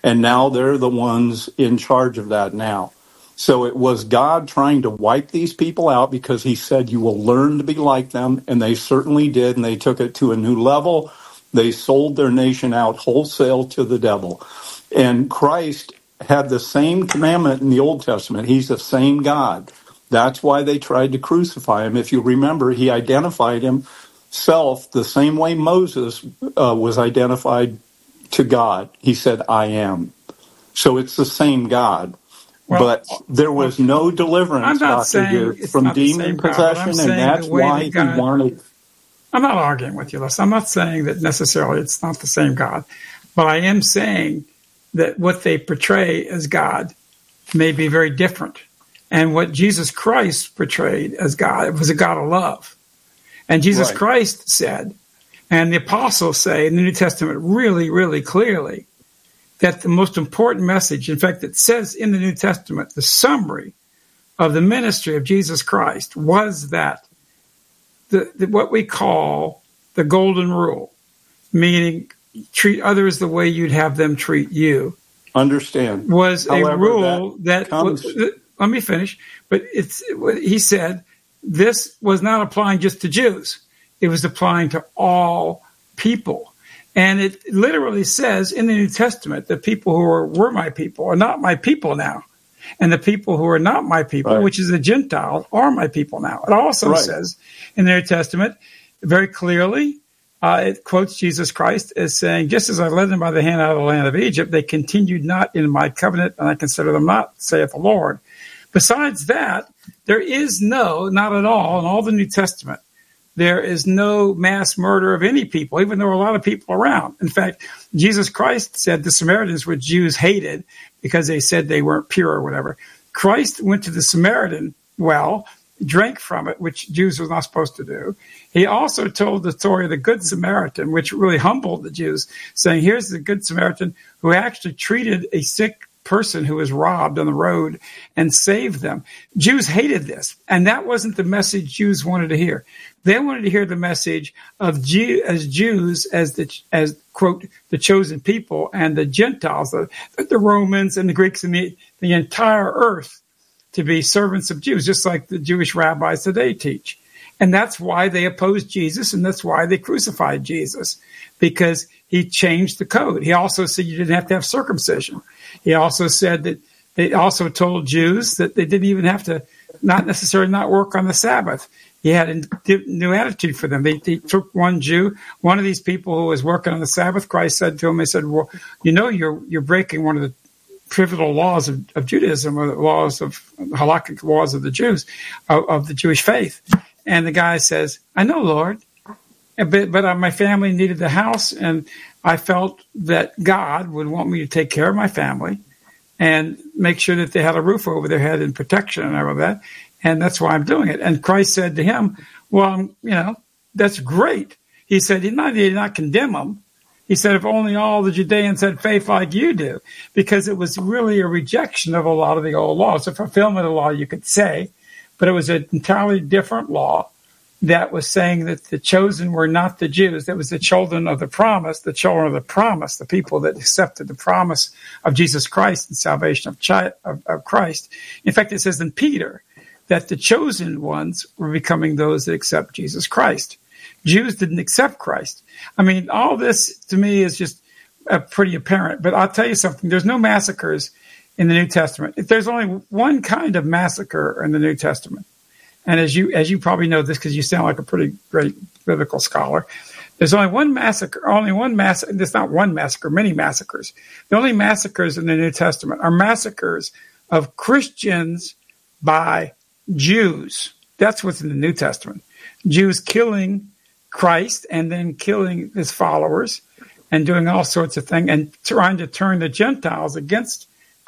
And now they're the ones in charge of that now. So it was God trying to wipe these people out because he said, you will learn to be like them. And they certainly did. And they took it to a new level. They sold their nation out wholesale to the devil. And Christ had the same commandment in the Old Testament. He's the same God. That's why they tried to crucify him. If you remember, he identified himself the same way Moses was identified to God. He said, I am. So it's the same God. Well, but there was no deliverance, Dr. Duke, from demon possession, and that's why he wanted... I'm not arguing with you, Les. I'm not saying that necessarily it's not the same God. But I am saying that what they portray as God may be very different. And what Jesus Christ portrayed as God was a God of love. And Jesus Christ said, and the apostles say in the New Testament really, really clearly, that the most important message, in fact, it says in the New Testament, the summary of the ministry of Jesus Christ was that what we call the golden rule, meaning treat others the way you'd have them treat you. Understand. Was a rule that let me finish. But he said this was not applying just to Jews. It was applying to all people. And it literally says in the New Testament that people who were my people are not my people now. And the people who are not my people, which is the Gentiles, are my people now. It also says in the New Testament very clearly, it quotes Jesus Christ as saying, just as I led them by the hand out of the land of Egypt, they continued not in my covenant, and I consider them not, saith the Lord. Besides that, there is not at all, in all the New Testament, there is no mass murder of any people, even though there were a lot of people around. In fact, Jesus Christ said the Samaritans, which Jews hated because they said they weren't pure or whatever. Christ went to the Samaritan well, drank from it, which Jews were not supposed to do. He also told the story of the Good Samaritan, which really humbled the Jews, saying, here's the Good Samaritan who actually treated a sick person who was robbed on the road and saved them. Jews hated this, and that wasn't the message Jews wanted to hear. They wanted to hear the message of Jews as quote the chosen people, and the Gentiles, the Romans and the Greeks and the entire earth to be servants of Jews, just like the Jewish rabbis today teach. And that's why they opposed Jesus, and that's why they crucified Jesus, because he changed the code. He also said you didn't have to have circumcision. He also said that they also told Jews that they didn't even have to not necessarily not work on the Sabbath. He had a new attitude for them. They took one Jew, one of these people who was working on the Sabbath. Christ said to him, he said, well, you're breaking one of the pivotal laws of Judaism, or the laws of halakhic laws of the Jews, of the Jewish faith. And the guy says, I know, Lord, but my family needed the house, and I felt that God would want me to take care of my family and make sure that they had a roof over their head and protection and all of that. And that's why I'm doing it. And Christ said to him, well, that's great. He said, he did not condemn him. He said, if only all the Judeans had faith like you do, because it was really a rejection of a lot of the old laws. A fulfillment of the law, you could say, but it was an entirely different law that was saying that the chosen were not the Jews. That was the children of the promise, the people that accepted the promise of Jesus Christ and salvation of Christ. In fact, it says in Peter that the chosen ones were becoming those that accept Jesus Christ. Jews didn't accept Christ. I mean, all this to me is just pretty apparent. But I'll tell you something. There's no massacres in the New Testament. There's only one kind of massacre in the New Testament. And as you probably know this because you sound like a pretty great biblical scholar, there's only one massacre, there's not one massacre, many massacres. The only massacres in the New Testament are massacres of Christians by Jews. That's what's in the New Testament. Jews killing Christ and then killing his followers and doing all sorts of things and trying to turn the Gentiles against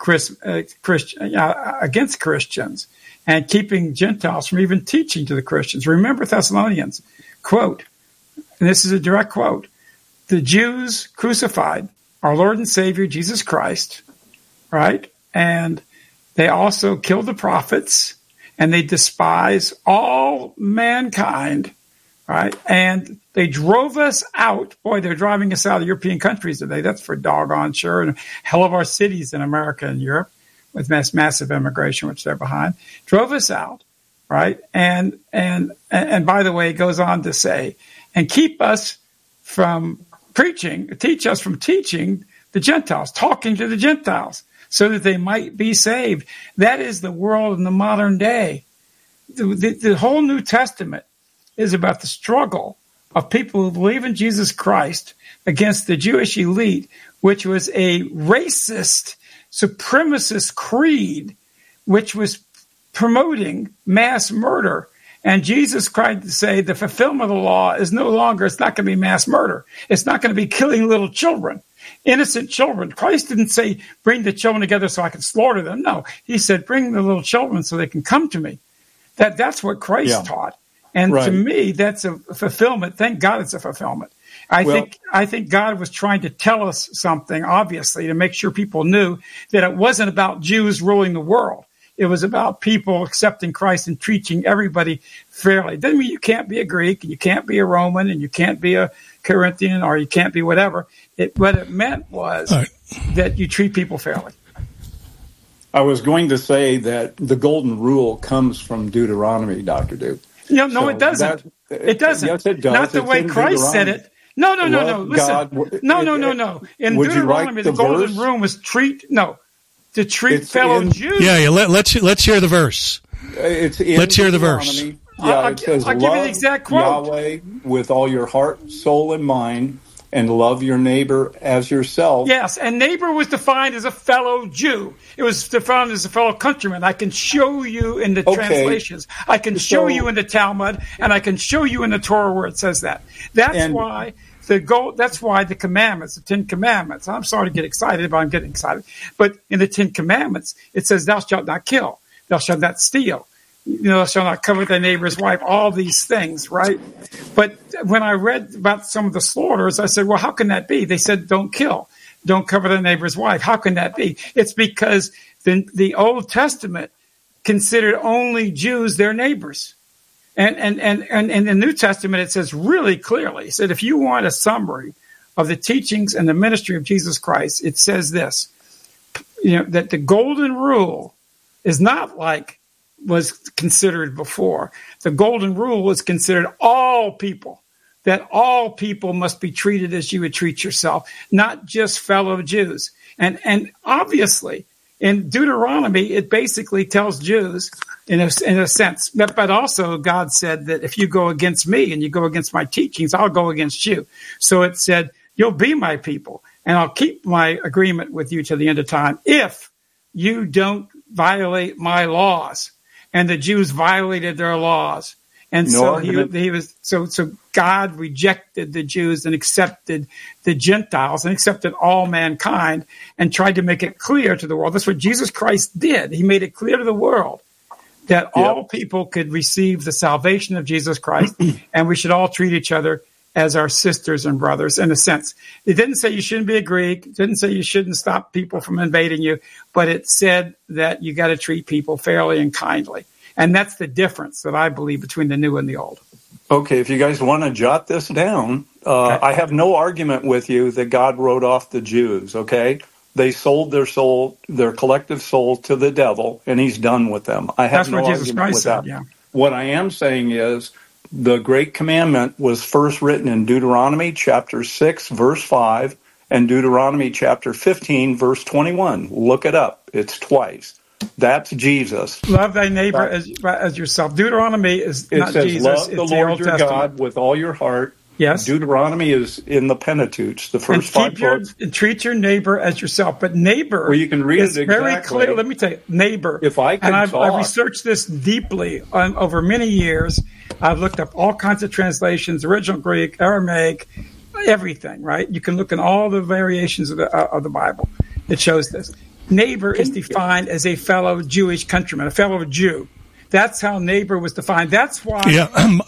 Christians and keeping Gentiles from even teaching to the Christians. Remember Thessalonians, quote, and this is a direct quote, the Jews crucified our Lord and Savior Jesus Christ, right? And they also killed the prophets, and they despise all mankind right? And they drove us out. Boy, they're driving us out of European countries today. That's for doggone sure. And a hell of our cities in America and Europe with massive immigration, which they're behind, drove us out, right? And by the way, it goes on to say, and keep us from teach us from teaching the Gentiles, talking to the Gentiles, so that they might be saved. That is the world in the modern day. The whole New Testament is about the struggle of people who believe in Jesus Christ against the Jewish elite, which was a racist, supremacist creed, which was promoting mass murder. And Jesus tried to say the fulfillment of the law is no longer, it's not going to be mass murder. It's not going to be killing little children, innocent children. Christ didn't say, bring the children together so I can slaughter them. No, he said, bring the little children so they can come to me. That's what Christ taught. And to me, that's a fulfillment. Thank God it's a fulfillment. I think God was trying to tell us something, obviously, to make sure people knew that it wasn't about Jews ruling the world. It was about people accepting Christ and treating everybody fairly. It doesn't mean you can't be a Greek, and you can't be a Roman, and you can't be a Corinthian, or you can't be whatever. What it meant was that you treat people fairly. I was going to say that the golden rule comes from Deuteronomy, Dr. Duke. No, it doesn't. It doesn't. Yes, it does. Not the way Christ said it. No. Listen. No. In Deuteronomy, the golden rule was to treat fellow Jews. Yeah. Let's hear the verse. Let's hear the verse. Yeah, it says, I'll give you the exact quote. Yahweh with all your heart, soul, and mind, and love your neighbor as yourself. Yes, and neighbor was defined as a fellow Jew. It was defined as a fellow countryman. I can show you in the translations. I can show you in the Talmud, and I can show you in the Torah where it says that. That's why the commandments, the 10 Commandments. I'm sorry to get excited, but I'm getting excited. But in the 10 Commandments, it says, "Thou shalt not kill. Thou shalt not steal. Thou shalt not covet thy neighbor's wife." All these things, right? But when I read about some of the slaughters, I said, "Well, how can that be?" They said, "Don't kill. Don't covet thy neighbor's wife." How can that be? It's because the Old Testament considered only Jews their neighbors. And in the New Testament, it says really clearly, it said, if you want a summary of the teachings and the ministry of Jesus Christ, it says this, that the golden rule is not like was considered before. The golden rule was considered all people, that all people must be treated as you would treat yourself, not just fellow Jews. And obviously, in Deuteronomy, it basically tells Jews, in a sense, but also God said that if you go against me and you go against my teachings, I'll go against you. So it said, you'll be my people, and I'll keep my agreement with you to the end of time if you don't violate my laws. And the Jews violated their laws. And so so God rejected the Jews and accepted the Gentiles and accepted all mankind and tried to make it clear to the world. That's what Jesus Christ did. He made it clear to the world that all people could receive the salvation of Jesus Christ, and we should all treat each other as our sisters and brothers, in a sense. It didn't say you shouldn't be a Greek. It didn't say you shouldn't stop people from invading you, but it said that you got to treat people fairly and kindly. And that's the difference that I believe between the new and the old. Okay, if you guys want to jot this down, I have no argument with you that God wrote off the Jews, okay? They sold their soul, their collective soul, to the devil, and he's done with them. I have no argument with that. Yeah. What I am saying is the Great Commandment was first written in Deuteronomy chapter 6, verse 5, and Deuteronomy chapter 15, verse 21. Look it up. It's twice. That's Jesus. Love thy neighbor as yourself. Deuteronomy is not Jesus. It says, love the Lord your God with all your heart. Yes. Deuteronomy is in the Pentateuch, the first 5 books. And treat your neighbor as yourself. But neighbor, well, you can read is it exactly. Very clear. Let me tell you, neighbor. If I could I've researched this deeply over many years. I've looked up all kinds of translations, original Greek, Aramaic, everything, right? You can look in all the variations of the Bible. It shows this. Neighbor is defined as a fellow Jewish countryman, a fellow Jew. That's how neighbor was defined. That's why. Yeah,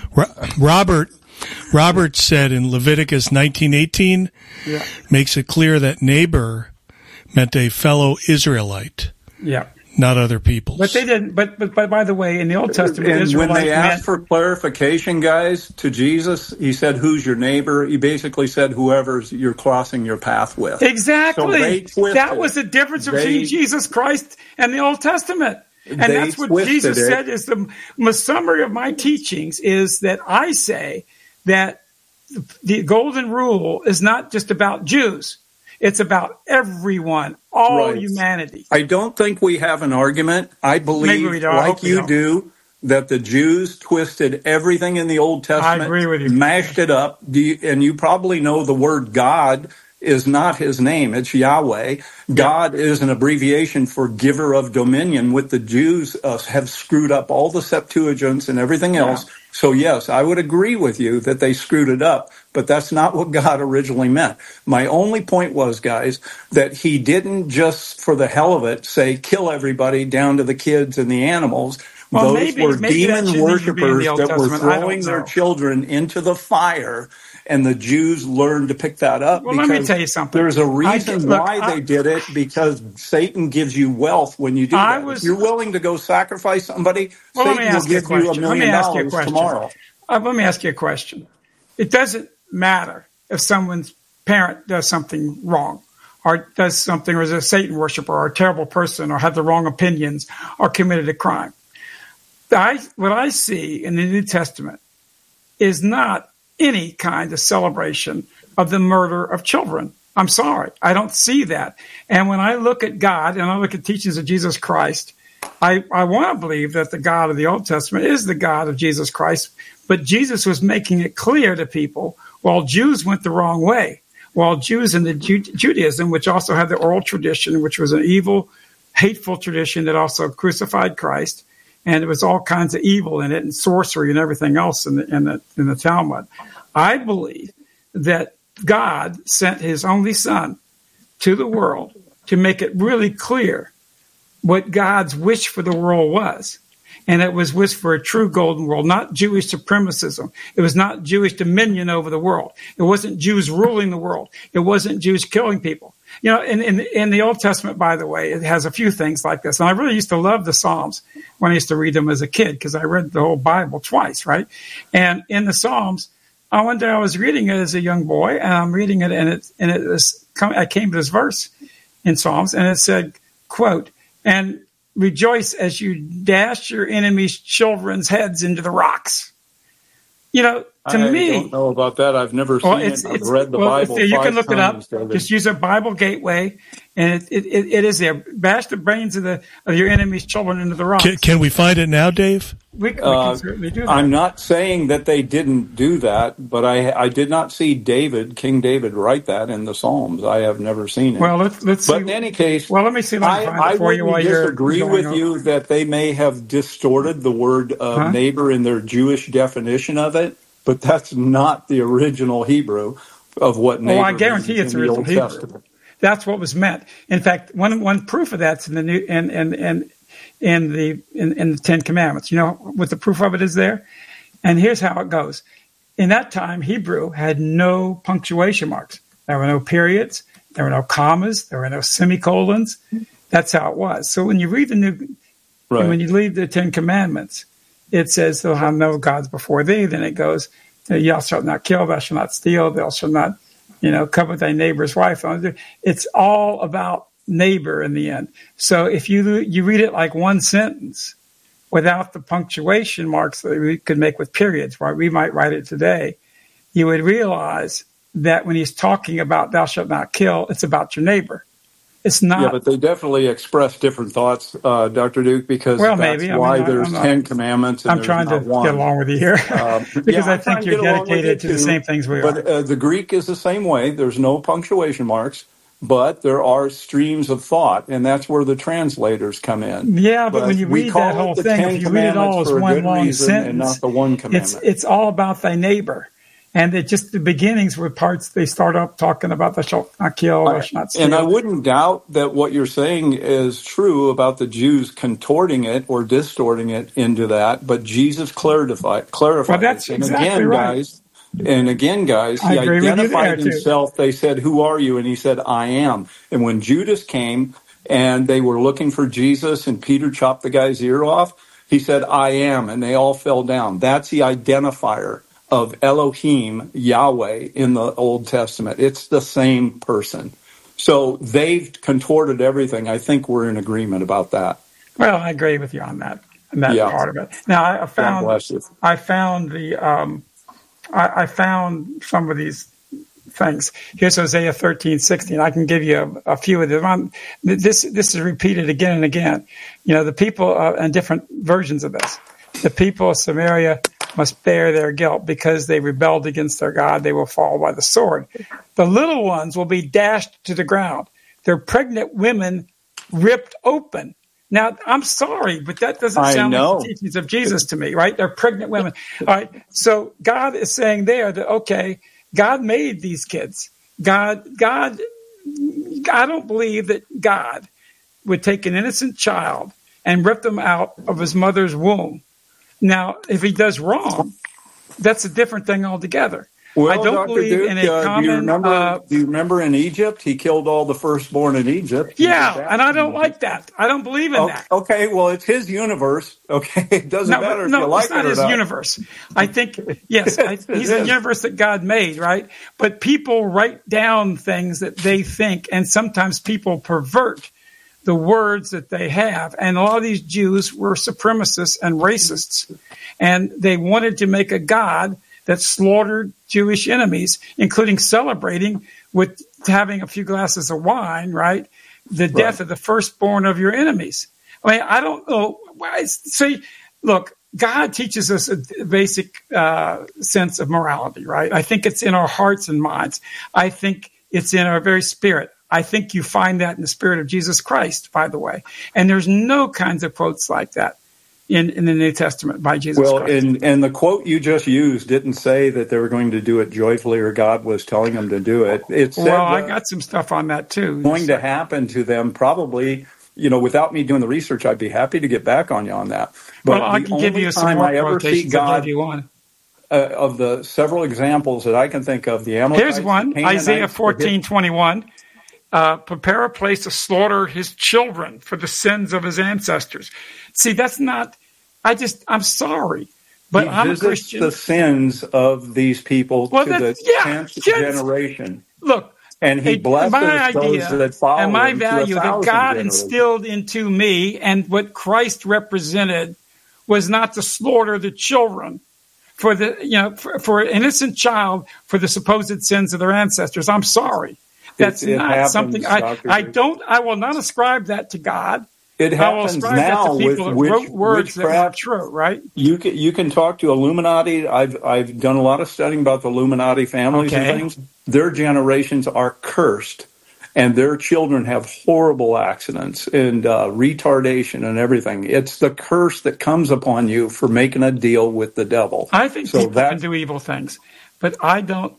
Robert said in Leviticus 19:18, makes it clear that neighbor meant a fellow Israelite. Yeah. not other people's. But they didn't. But by the way, in the Old Testament, and when they asked for clarification, guys, to Jesus, he said, "Who's your neighbor?" He basically said, "Whoever you're crossing your path with." Exactly. So that was the difference between Jesus Christ and the Old Testament. And that's what Jesus said is the summary of my teachings is that I say that the golden rule is not just about Jews. It's about everyone, all humanity. I don't think we have an argument. I believe, like you do, that the Jews twisted everything in the Old Testament, I agree with you. Mashed it up. And you probably know the word God is not his name. It's Yahweh. God is an abbreviation for giver of dominion, with the Jews have screwed up all the Septuagints and everything else. So, yes, I would agree with you that they screwed it up, but that's not what God originally meant. My only point was, guys, that he didn't just for the hell of it say kill everybody down to the kids and the animals. Well, those were demon worshipers that were throwing their children into the fire, and the Jews learned to pick that up. Well, let me tell you something. There's a reason why they did it, because Satan gives you wealth when you do that. If you're willing to go sacrifice somebody, Satan will give you $1 million tomorrow. Let me ask you a question. It doesn't matter if someone's parent does something wrong, or does something, or is a Satan worshiper, or a terrible person, or had the wrong opinions, or committed a crime. What I see in the New Testament is not any kind of celebration of the murder of children. I'm sorry. I don't see that. And when I look at God and I look at teachings of Jesus Christ, I want to believe that the God of the Old Testament is the God of Jesus Christ. But Jesus was making it clear to people while Jews went the wrong way, while Jews in the Judaism, which also had the oral tradition, which was an evil, hateful tradition that also crucified Christ. And there was all kinds of evil in it, and sorcery and everything else in the Talmud. I believe that God sent his only son to the world to make it really clear what God's wish for the world was. And it was wish for a true golden world, not Jewish supremacism. It was not Jewish dominion over the world. It wasn't Jews ruling the world. It wasn't Jews killing people. You know, in the Old Testament, by the way, it has a few things like this. And I really used to love the Psalms when I used to read them as a kid, because I read the whole Bible twice, right? And in the Psalms, one day I was reading it as a young boy, and I'm reading it, I came to this verse in Psalms, and it said, quote, "And rejoice as you dash your enemies' children's heads into the rocks." You know, to me, I don't know about that. I've never seen it. I've read the Bible. You can look times, it up. Just use a Bible Gateway, and it is there. Bash the brains of your enemy's children into the rocks. Can we find it now, Dave? We can certainly do that. I'm not saying that they didn't do that, but I did not see King David, write that in the Psalms. I have never seen it. Well, let's see. But in any case, let me see. I wouldn't disagree with you that they may have distorted the word neighbor in their Jewish definition of it, but that's not the original Hebrew of what neighbor I guarantee it's the original Hebrew. Testament. That's what was meant. In fact, one proof of that's in the New in the Ten Commandments. You know what the proof of it is there? And here's how it goes. In that time, Hebrew had no punctuation marks. There were no periods. There were no commas. There were no semicolons. That's how it was. So when you read when you read the Ten Commandments, it says, "They'll have no gods before thee." Then it goes, "Thou shalt not kill. Thou shalt not steal. Thou shalt not, covet thy neighbor's wife." It's all about neighbor in the end. So if you read it like one sentence without the punctuation marks that we could make with periods, right? We might write it today. You would realize that when he's talking about "thou shalt not kill," it's about your neighbor. It's not. Yeah, but they definitely express different thoughts, Dr. Duke, because that's why there's 10 commandments. And I'm trying to get along with you here because I think you're dedicated to the same things we are. But the Greek is the same way. There's no punctuation marks, but there are streams of thought, and that's where the translators come in. Yeah, but when you read that whole thing, if you read it all as one long sentence, and not the one commandment. It's all about thy neighbor. And the beginnings were parts, they start up talking about "thou shalt not kill, thou shalt not steal." And I wouldn't doubt that what you're saying is true about the Jews contorting it or distorting it into that, but Jesus clarified well, that's it. Exactly right. And again, guys, he identified himself. They said, "Who are you?" And he said, "I am." And when Judas came and they were looking for Jesus, and Peter chopped the guy's ear off, he said, I am, and they all fell down. That's the identifier of Elohim, Yahweh, in the Old Testament. It's the same person. So they've contorted everything. I think we're in agreement about that. Well, I agree with you on that part of it. Now, I found some of these things. Here's Hosea 13:16. I can give you a few of them. This is repeated again and again. The people, and different versions of this. The people of Samaria must bear their guilt because they rebelled against their God. They will fall by the sword. The little ones will be dashed to the ground. Their pregnant women ripped open. Now, I'm sorry, but that doesn't sound like the teachings of Jesus to me, right? They're pregnant women. All right. So God is saying there that, okay, God made these kids. I don't believe that God would take an innocent child and rip them out of his mother's womb. Now, if he does wrong, that's a different thing altogether. Well, I don't Dr. believe Duke, in a common... do you remember in Egypt? He killed all the firstborn in Egypt. Yeah, and I don't like that. I don't believe in that. Okay, well, it's his universe. Okay, it doesn't matter if you like it or not. No, it's not his universe. I think, yes, he's a universe that God made, right? But people write down things that they think, and sometimes people pervert the words that they have. And a lot of these Jews were supremacists and racists, and they wanted to make a God that slaughtered Jewish enemies, including celebrating with having a few glasses of wine, right? The death of the firstborn of your enemies. I mean, I don't know why. See, look, God teaches us a basic sense of morality, right? I think it's in our hearts and minds. I think it's in our very spirit. I think you find that in the spirit of Jesus Christ, by the way. And there's no kinds of quotes like that in the New Testament by Jesus Christ. Well, and the quote you just used didn't say that they were going to do it joyfully or God was telling them to do it. It said, I got some stuff on that too. Going to happen to them probably, without me doing the research, I'd be happy to get back on you on that. But I can give you some more quotations I'll give you one. Of the several examples that I can think of, the Amalekites. Here's one, Isaiah 14:21. Prepare a place to slaughter his children for the sins of his ancestors. See, that's not, I'm sorry, but I'm a Christian. The sins of these people to the 10th generation. Look, and he blesses those that follow and my value that God generations. Instilled into me and what Christ represented was not to slaughter the children for for an innocent child for the supposed sins of their ancestors. I'm sorry. That's not something I will not ascribe that to God. It happens now with words that are true, right? You can talk to Illuminati. I've done a lot of studying about the Illuminati families and things. Their generations are cursed, and their children have horrible accidents and retardation and everything. It's the curse that comes upon you for making a deal with the devil. I think people can do evil things, but I don't.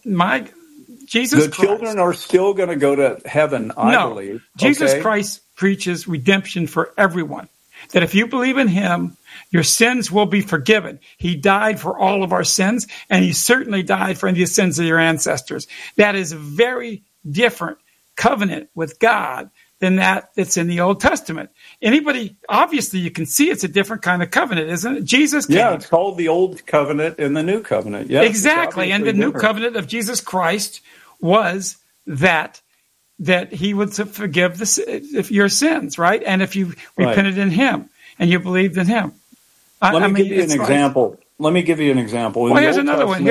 Jesus Christ. Children are still going to go to heaven, I believe. Jesus Christ preaches redemption for everyone. That if you believe in him, your sins will be forgiven. He died for all of our sins, and he certainly died for the sins of your ancestors. That is a very different covenant with God than that's in the Old Testament. Obviously you can see it's a different kind of covenant, isn't it? Jesus came. Yeah, it's called the Old Covenant and the New Covenant. Yeah, exactly. And the New Covenant of Jesus Christ was that he would forgive your sins, right? And if you repented in him and you believed in him. Let me give you an example. Let me give you an example. Well, here's another one.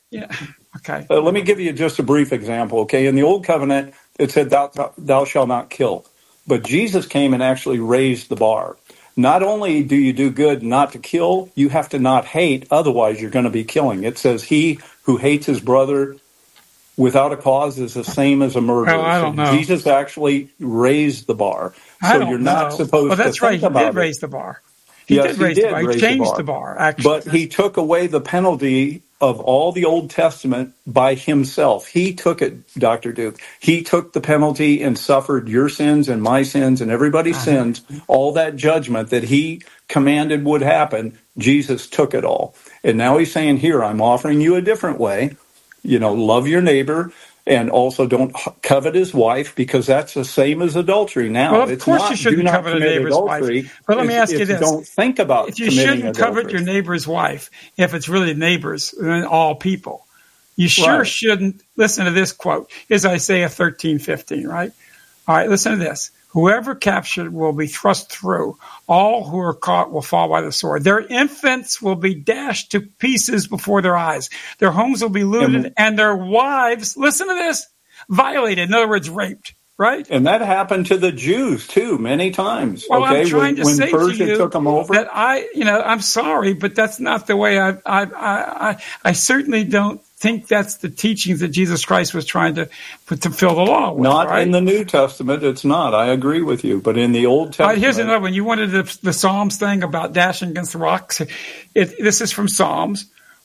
Okay. Let me give you just a brief example, okay? In the Old Covenant, it said, thou shalt not kill. But Jesus came and actually raised the bar. Not only do you do good not to kill, you have to not hate, otherwise you're going to be killing. It says, he who hates his brother without a cause is the same as a murderer. I don't know. Jesus actually raised the bar. So you're not supposed to think about it. He did raise the bar. He did raise the bar. He changed the bar, actually. But he took away the penalty of all the Old Testament by himself. He took it, Dr. Duke. He took the penalty and suffered your sins and my sins and everybody's sins, all that judgment that he commanded would happen. Jesus took it all. And now he's saying, here, I'm offering you a different way. Love your neighbor. And also don't covet his wife, because that's the same as adultery. Now, well, of course you shouldn't covet a neighbor's wife. But let me ask you this. Don't think about if you shouldn't covet your neighbor's wife, if it's really neighbors and all people, you sure shouldn't. Listen to this quote. Is Isaiah 13:15, right? All right, listen to this. Whoever captured will be thrust through. All who are caught will fall by the sword. Their infants will be dashed to pieces before their eyes. Their homes will be looted, and their wives, listen to this, violated. In other words, raped. Right? And that happened to the Jews too, many times. Well, okay, I'm trying to say Persia to you took them over. that I'm sorry, but that's not the way I certainly don't think that's the teachings that Jesus Christ was trying to fill the law with. Not right? In the New Testament, it's not. I agree with you. But in the Old Testament. All right, here's another one. You wanted the Psalms thing about dashing against the rocks. This is from Psalms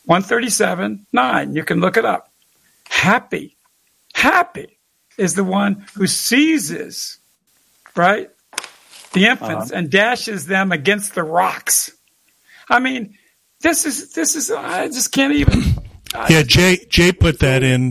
137:9. You can look it up. Happy is the one who seizes, right, the infants and dashes them against the rocks. I mean, this is I just can't even. Yeah, Jay put that in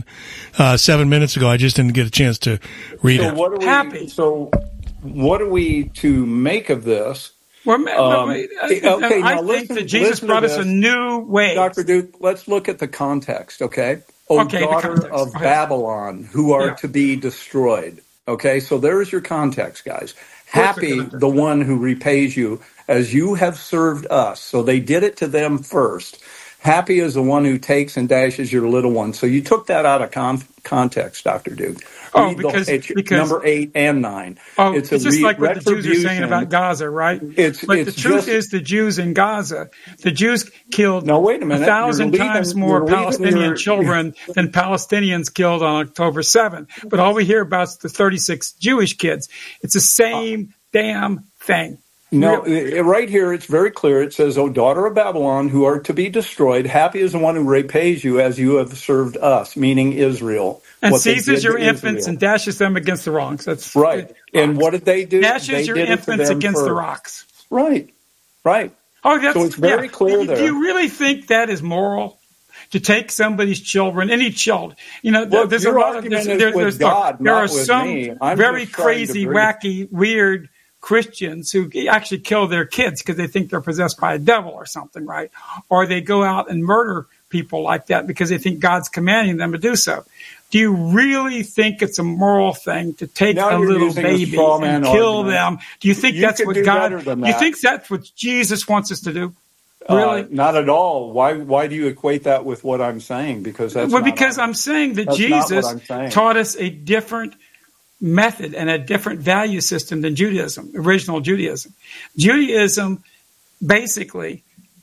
7 minutes ago. I just didn't get a chance to read it. So what are we to make of this? Well, I think that Jesus brought us a new way. Dr. Duke, let's look at the context, okay? Daughter of Babylon, who are to be destroyed. Okay, so there's your context, guys. Happy the one who repays you as you have served us. So they did it to them first. Happy is the one who takes and dashes your little one. So you took that out of context, Dr. Duke. Because number 8 and 9. It's just like what the Jews are saying about Gaza, right? But the truth is, the Jews in Gaza, the Jews killed 1,000 times more Palestinian children than Palestinians killed on October 7th. But all we hear about is the 36 Jewish kids. It's the same damn thing. No, right here it's very clear. It says, "O daughter of Babylon, who are to be destroyed, happy is the one who repays you as you have served us," meaning Israel. And seizes your infants and dashes them against the rocks. That's right. And what did they do? Dashes your infants against the rocks. Right. Oh, that's, so it's very clear there. Do you really think that is moral? To take somebody's children, any child, there's a lot of this. There are some very crazy, wacky, weird Christians who actually kill their kids because they think they're possessed by a devil or something, right? Or they go out and murder people like that because they think God's commanding them to do so. Do you really think it's a moral thing to take a little baby and kill them? Do you think that's what God? Do you think that's what Jesus wants us to do? Really? Not at all. Why do you equate that with what I'm saying? Because that's because I'm saying that Jesus taught us a different method and a different value system than Judaism, original Judaism. Judaism basically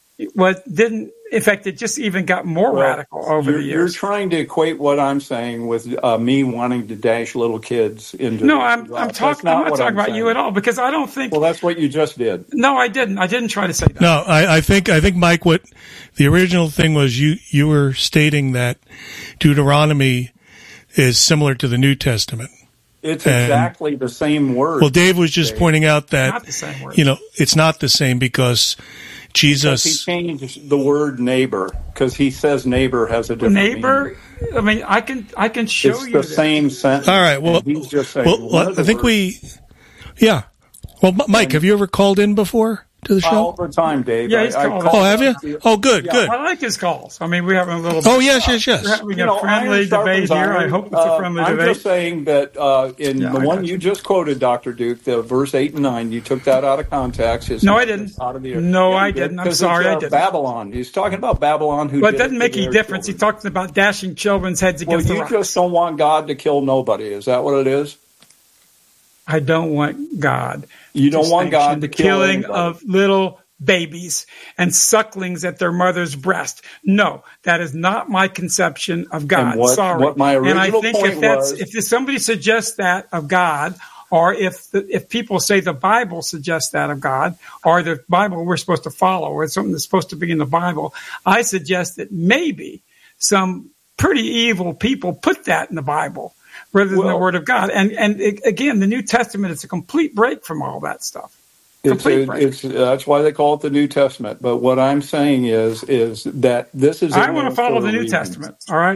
it just even got more radical over the years. You're trying to equate what I'm saying with me wanting to dash little kids into. No, I'm not talking about you at all, because I don't think. Well, that's what you just did. No, I didn't. I didn't try to say that. No, I think Mike, what the original thing was, you were stating that Deuteronomy is similar to the New Testament. It's exactly the same word. Well, Dave was just pointing out that it's not the same because Jesus. He changed the word neighbor because he says neighbor has a different neighbor. Meaning. I mean, I can show you the same sentence. All right. Well, he's just saying I think yeah. Well, Mike, have you ever called in before to the show? All the time, Dave. Yeah, he's called. Oh, have you? Oh, good. I like his calls. I mean, we're having a little. Oh, yes. We're having a friendly debate here. I hope it's a friendly debate. I'm just saying that in the one you just quoted, Dr. Duke, the verse 8 and 9, you took that out of context. No, I didn't. No, I didn't. I'm sorry, I didn't. Babylon. He's talking about Babylon. Well, it doesn't make any difference. He talks about dashing children's heads against the rocks. You just don't want God to kill nobody. Is that what it is? I don't want God. You don't want God to kill killing anybody. Of little babies and sucklings at their mother's breast. No, that is not my conception of God. Sorry. What my original point was, if somebody suggests that of God, or if people say the Bible suggests that of God, or the Bible we're supposed to follow, or something that's supposed to be in the Bible, I suggest that maybe some pretty evil people put that in the Bible rather than the Word of God. And again, the New Testament is a complete break from all that stuff. That's why they call it the New Testament. But what I'm saying is that this is. I want to follow the New Testament. All right.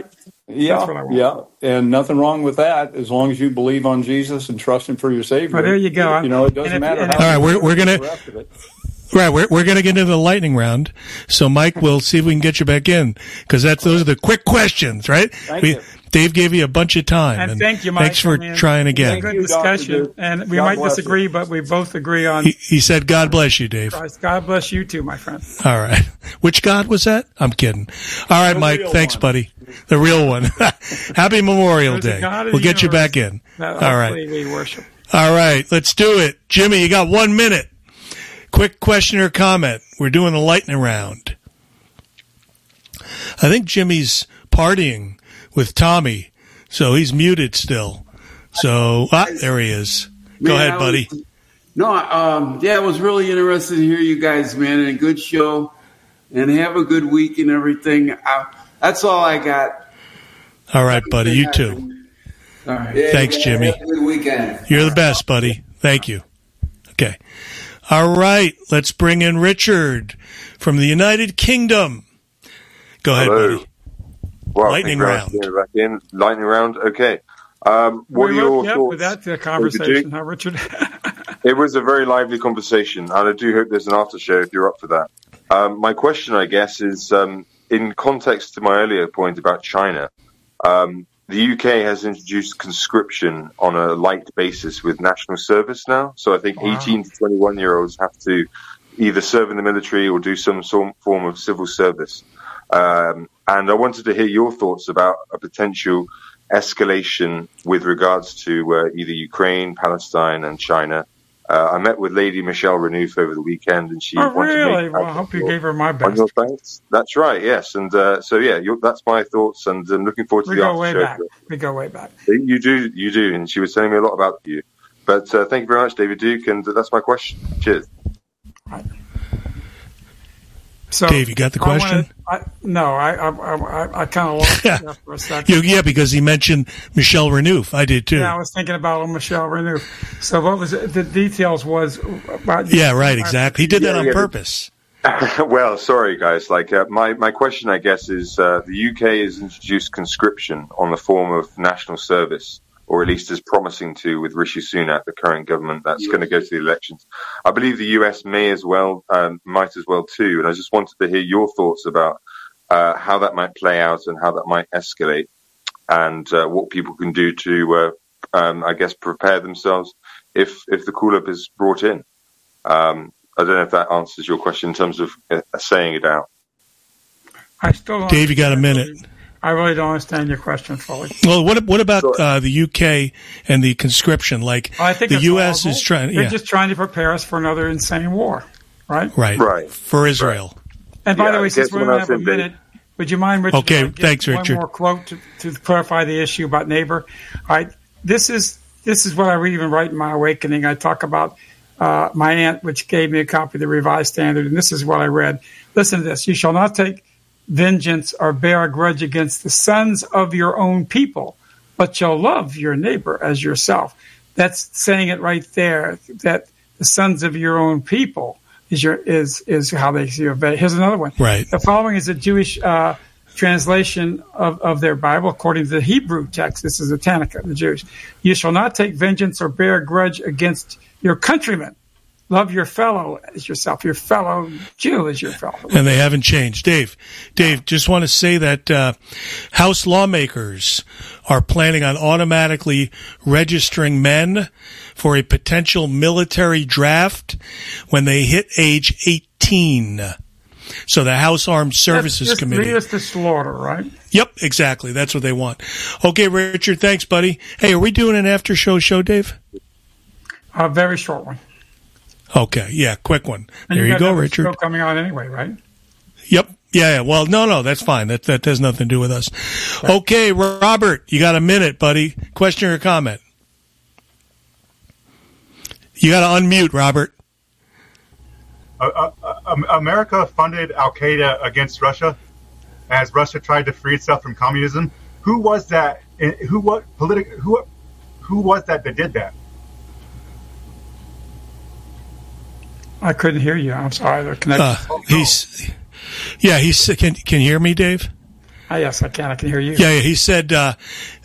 Yeah, That's what I want. yeah, and nothing wrong with that as long as you believe on Jesus and trust Him for your Savior. Well, there you go. You know, it doesn't matter. All right, we're gonna. Right, we're going to get into the lightning round. So, Mike, we'll see if we can get you back in because those are the quick questions, right? Thank you. Dave gave you a bunch of time. And thank you, Mike. Thanks for trying again. Good discussion. And we might disagree, but we both agree on. He said, God bless you, Dave. God bless you too, my friend. All right. Which God was that? I'm kidding. All right, Mike. Thanks, buddy. The real one. Happy Memorial Day. We'll get you back in. All right. We worship. All right. Let's do it. Jimmy, you got 1 minute. Quick question or comment. We're doing a lightning round. I think Jimmy's partying with Tommy, so he's muted still. So, there he is. Go ahead, buddy. It was really interesting to hear you guys, man, and a good show. And have a good week and everything. That's all I got. All right, buddy. You too. All right. Yeah, thanks, Jimmy. Have a good weekend. You're the best, buddy. Thank you. Okay. All right. Let's bring in Richard from the United Kingdom. Go ahead, Hello. buddy. Well, lightning round. Back in. Lightning round. Okay. What are your thoughts? With that conversation, huh, Richard? It was a very lively conversation, and I do hope there's an after show if you're up for that. My question, I guess, is in context to my earlier point about China. The UK has introduced conscription on a light basis with national service now. So I think 18 to 21-year-olds have to either serve in the military or do some form of civil service. And I wanted to hear your thoughts about a potential escalation with regards to either Ukraine, Palestine, and China. I met with Lady Michelle Renouf over the weekend, and she wanted really? to Well, I hope you gave her my best. on your thanks. That's right, yes. And that's my thoughts, and I'm looking forward to the after show. We go way back. You do, and she was telling me a lot about you. But thank you very much, David Duke, and that's my question. Cheers. Right. So, Dave, you got the question? I kind of lost it for a second. Yeah, because he mentioned Michelle Renouf. I did too. Yeah, I was thinking about Michelle Renouf. So what was it? The details was about? Yeah, right, exactly. He did that on purpose. Well, sorry, guys. My question, I guess, is the UK has introduced conscription on the form of national service, or at least is promising to with Rishi Sunak, the current government that's going to go to the elections. I believe the US might as well too. And I just wanted to hear your thoughts about how that might play out and how that might escalate, and what people can do to, I guess, prepare themselves if the call-up is brought in. I don't know if that answers your question in terms of saying it out. I still don't. Dave, you got a minute. I really don't understand your question fully. Well, what about the UK and the conscription? I think the US is trying. They're just trying to prepare us for another insane war, right? Right. For Israel. Right. And by the way, since we only have a minute, would you mind, Richard? Okay, thanks, Richard. One more quote to clarify the issue about neighbor. All right, this is what I even write in my awakening. I talk about my aunt, which gave me a copy of the Revised Standard, and this is what I read. Listen to this: "You shall not take vengeance or bear a grudge against the sons of your own people, but shall love your neighbor as yourself." That's saying it right there, that the sons of your own people is how they see it. Here's another one. Right. The following is a Jewish translation of their Bible according to the Hebrew text. This is the Tanakh, the Jews. "You shall not take vengeance or bear a grudge against your countrymen. Love your fellow as yourself. Your fellow Jew is your fellow." And they haven't changed. Dave, just want to say that House lawmakers are planning on automatically registering men for a potential military draft when they hit age 18. So the House Armed Services Committee. Lead us to slaughter, right? Yep, exactly. That's what they want. Okay, Richard, thanks, buddy. Hey, are we doing an after-show, Dave? A very short one. Okay, yeah, quick one. And there you go, Richard. Show coming on anyway, right? Yep. Yeah. Well, no, that's fine. That has nothing to do with us. Okay, Robert, you got a minute, buddy. Question or comment? You got to unmute, Robert. America funded Al Qaeda against Russia as Russia tried to free itself from communism. Who was that? Who was that did that? I couldn't hear you. I'm sorry. The connection. Can you hear me, Dave? Yes, I can. I can hear you. Yeah, he said, Al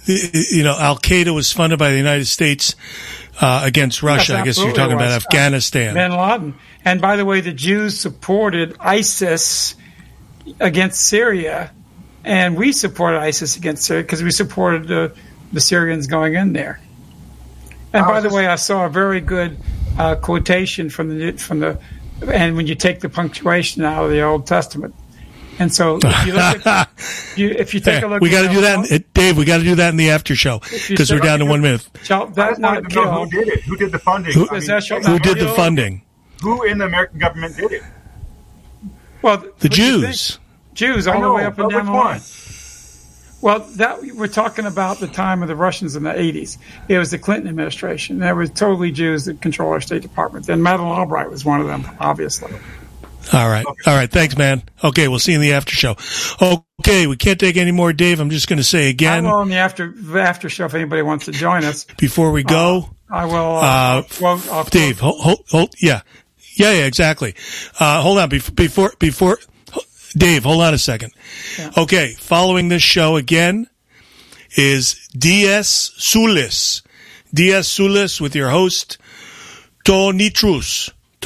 Qaeda was funded by the United States against Russia. Yes, I guess you're talking about Afghanistan. Bin Laden. And by the way, the Jews supported ISIS against Syria, and we supported ISIS against Syria because we supported the Syrians going in there. And by the way, I saw a very good quotation from the, and when you take the punctuation out of the Old Testament. And so, if you look at, if you take a look, we got to do that, Dave. We got to do that in the after show because we're down to 1 minute. That's not kill. Who did it? Who did the funding? Who did the funding? Who in the American government did it? Well, the Jews. Jews all the way up and down the line. Well, we're talking about the time of the Russians in the 80s. It was the Clinton administration. There were totally Jews that control our State Department. Then Madeleine Albright was one of them, obviously. All right. All right. Thanks, man. Okay, we'll see you in the after show. Okay, we can't take any more, Dave. I'm just going to say again. I will in the after show if anybody wants to join us. Before we go. I will. Dave, hold. Yeah, exactly. Hold on. Before, Dave, hold on a second. Yeah. Okay, following this show again is Dias Soulis. Dias Soulis with your host, Tonitrus.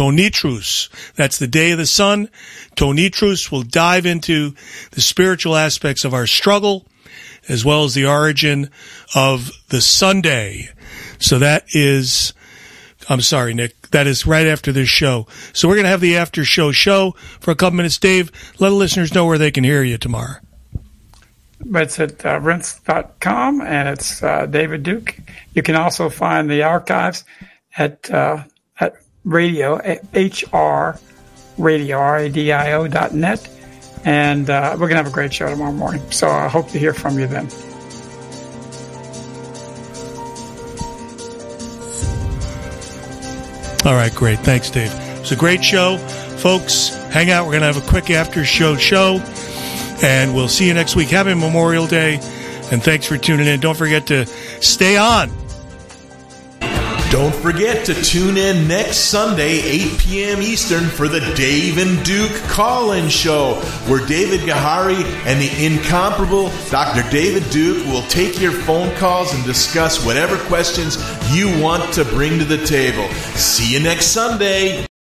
That's the Day of the Sun. Tonitrus will dive into the spiritual aspects of our struggle as well as the origin of the Sunday. So that is, I'm sorry, Nick, that is right after this show. So we're going to have the after show for a couple minutes. Dave, let the listeners know where they can hear you tomorrow. It's at rinse.com, and it's David Duke. You can also find the archives at radio, HR radio, radio.net. And we're going to have a great show tomorrow morning. So I hope to hear from you then. All right, great. Thanks, Dave. It's a great show. Folks, hang out. We're going to have a quick after-show show, and we'll see you next week. Happy Memorial Day, and thanks for tuning in. Don't forget to stay on. Don't forget to tune in next Sunday, 8 p.m. Eastern, for the Dave and Duke Call-In Show, where David Gahary and the incomparable Dr. David Duke will take your phone calls and discuss whatever questions you want to bring to the table. See you next Sunday.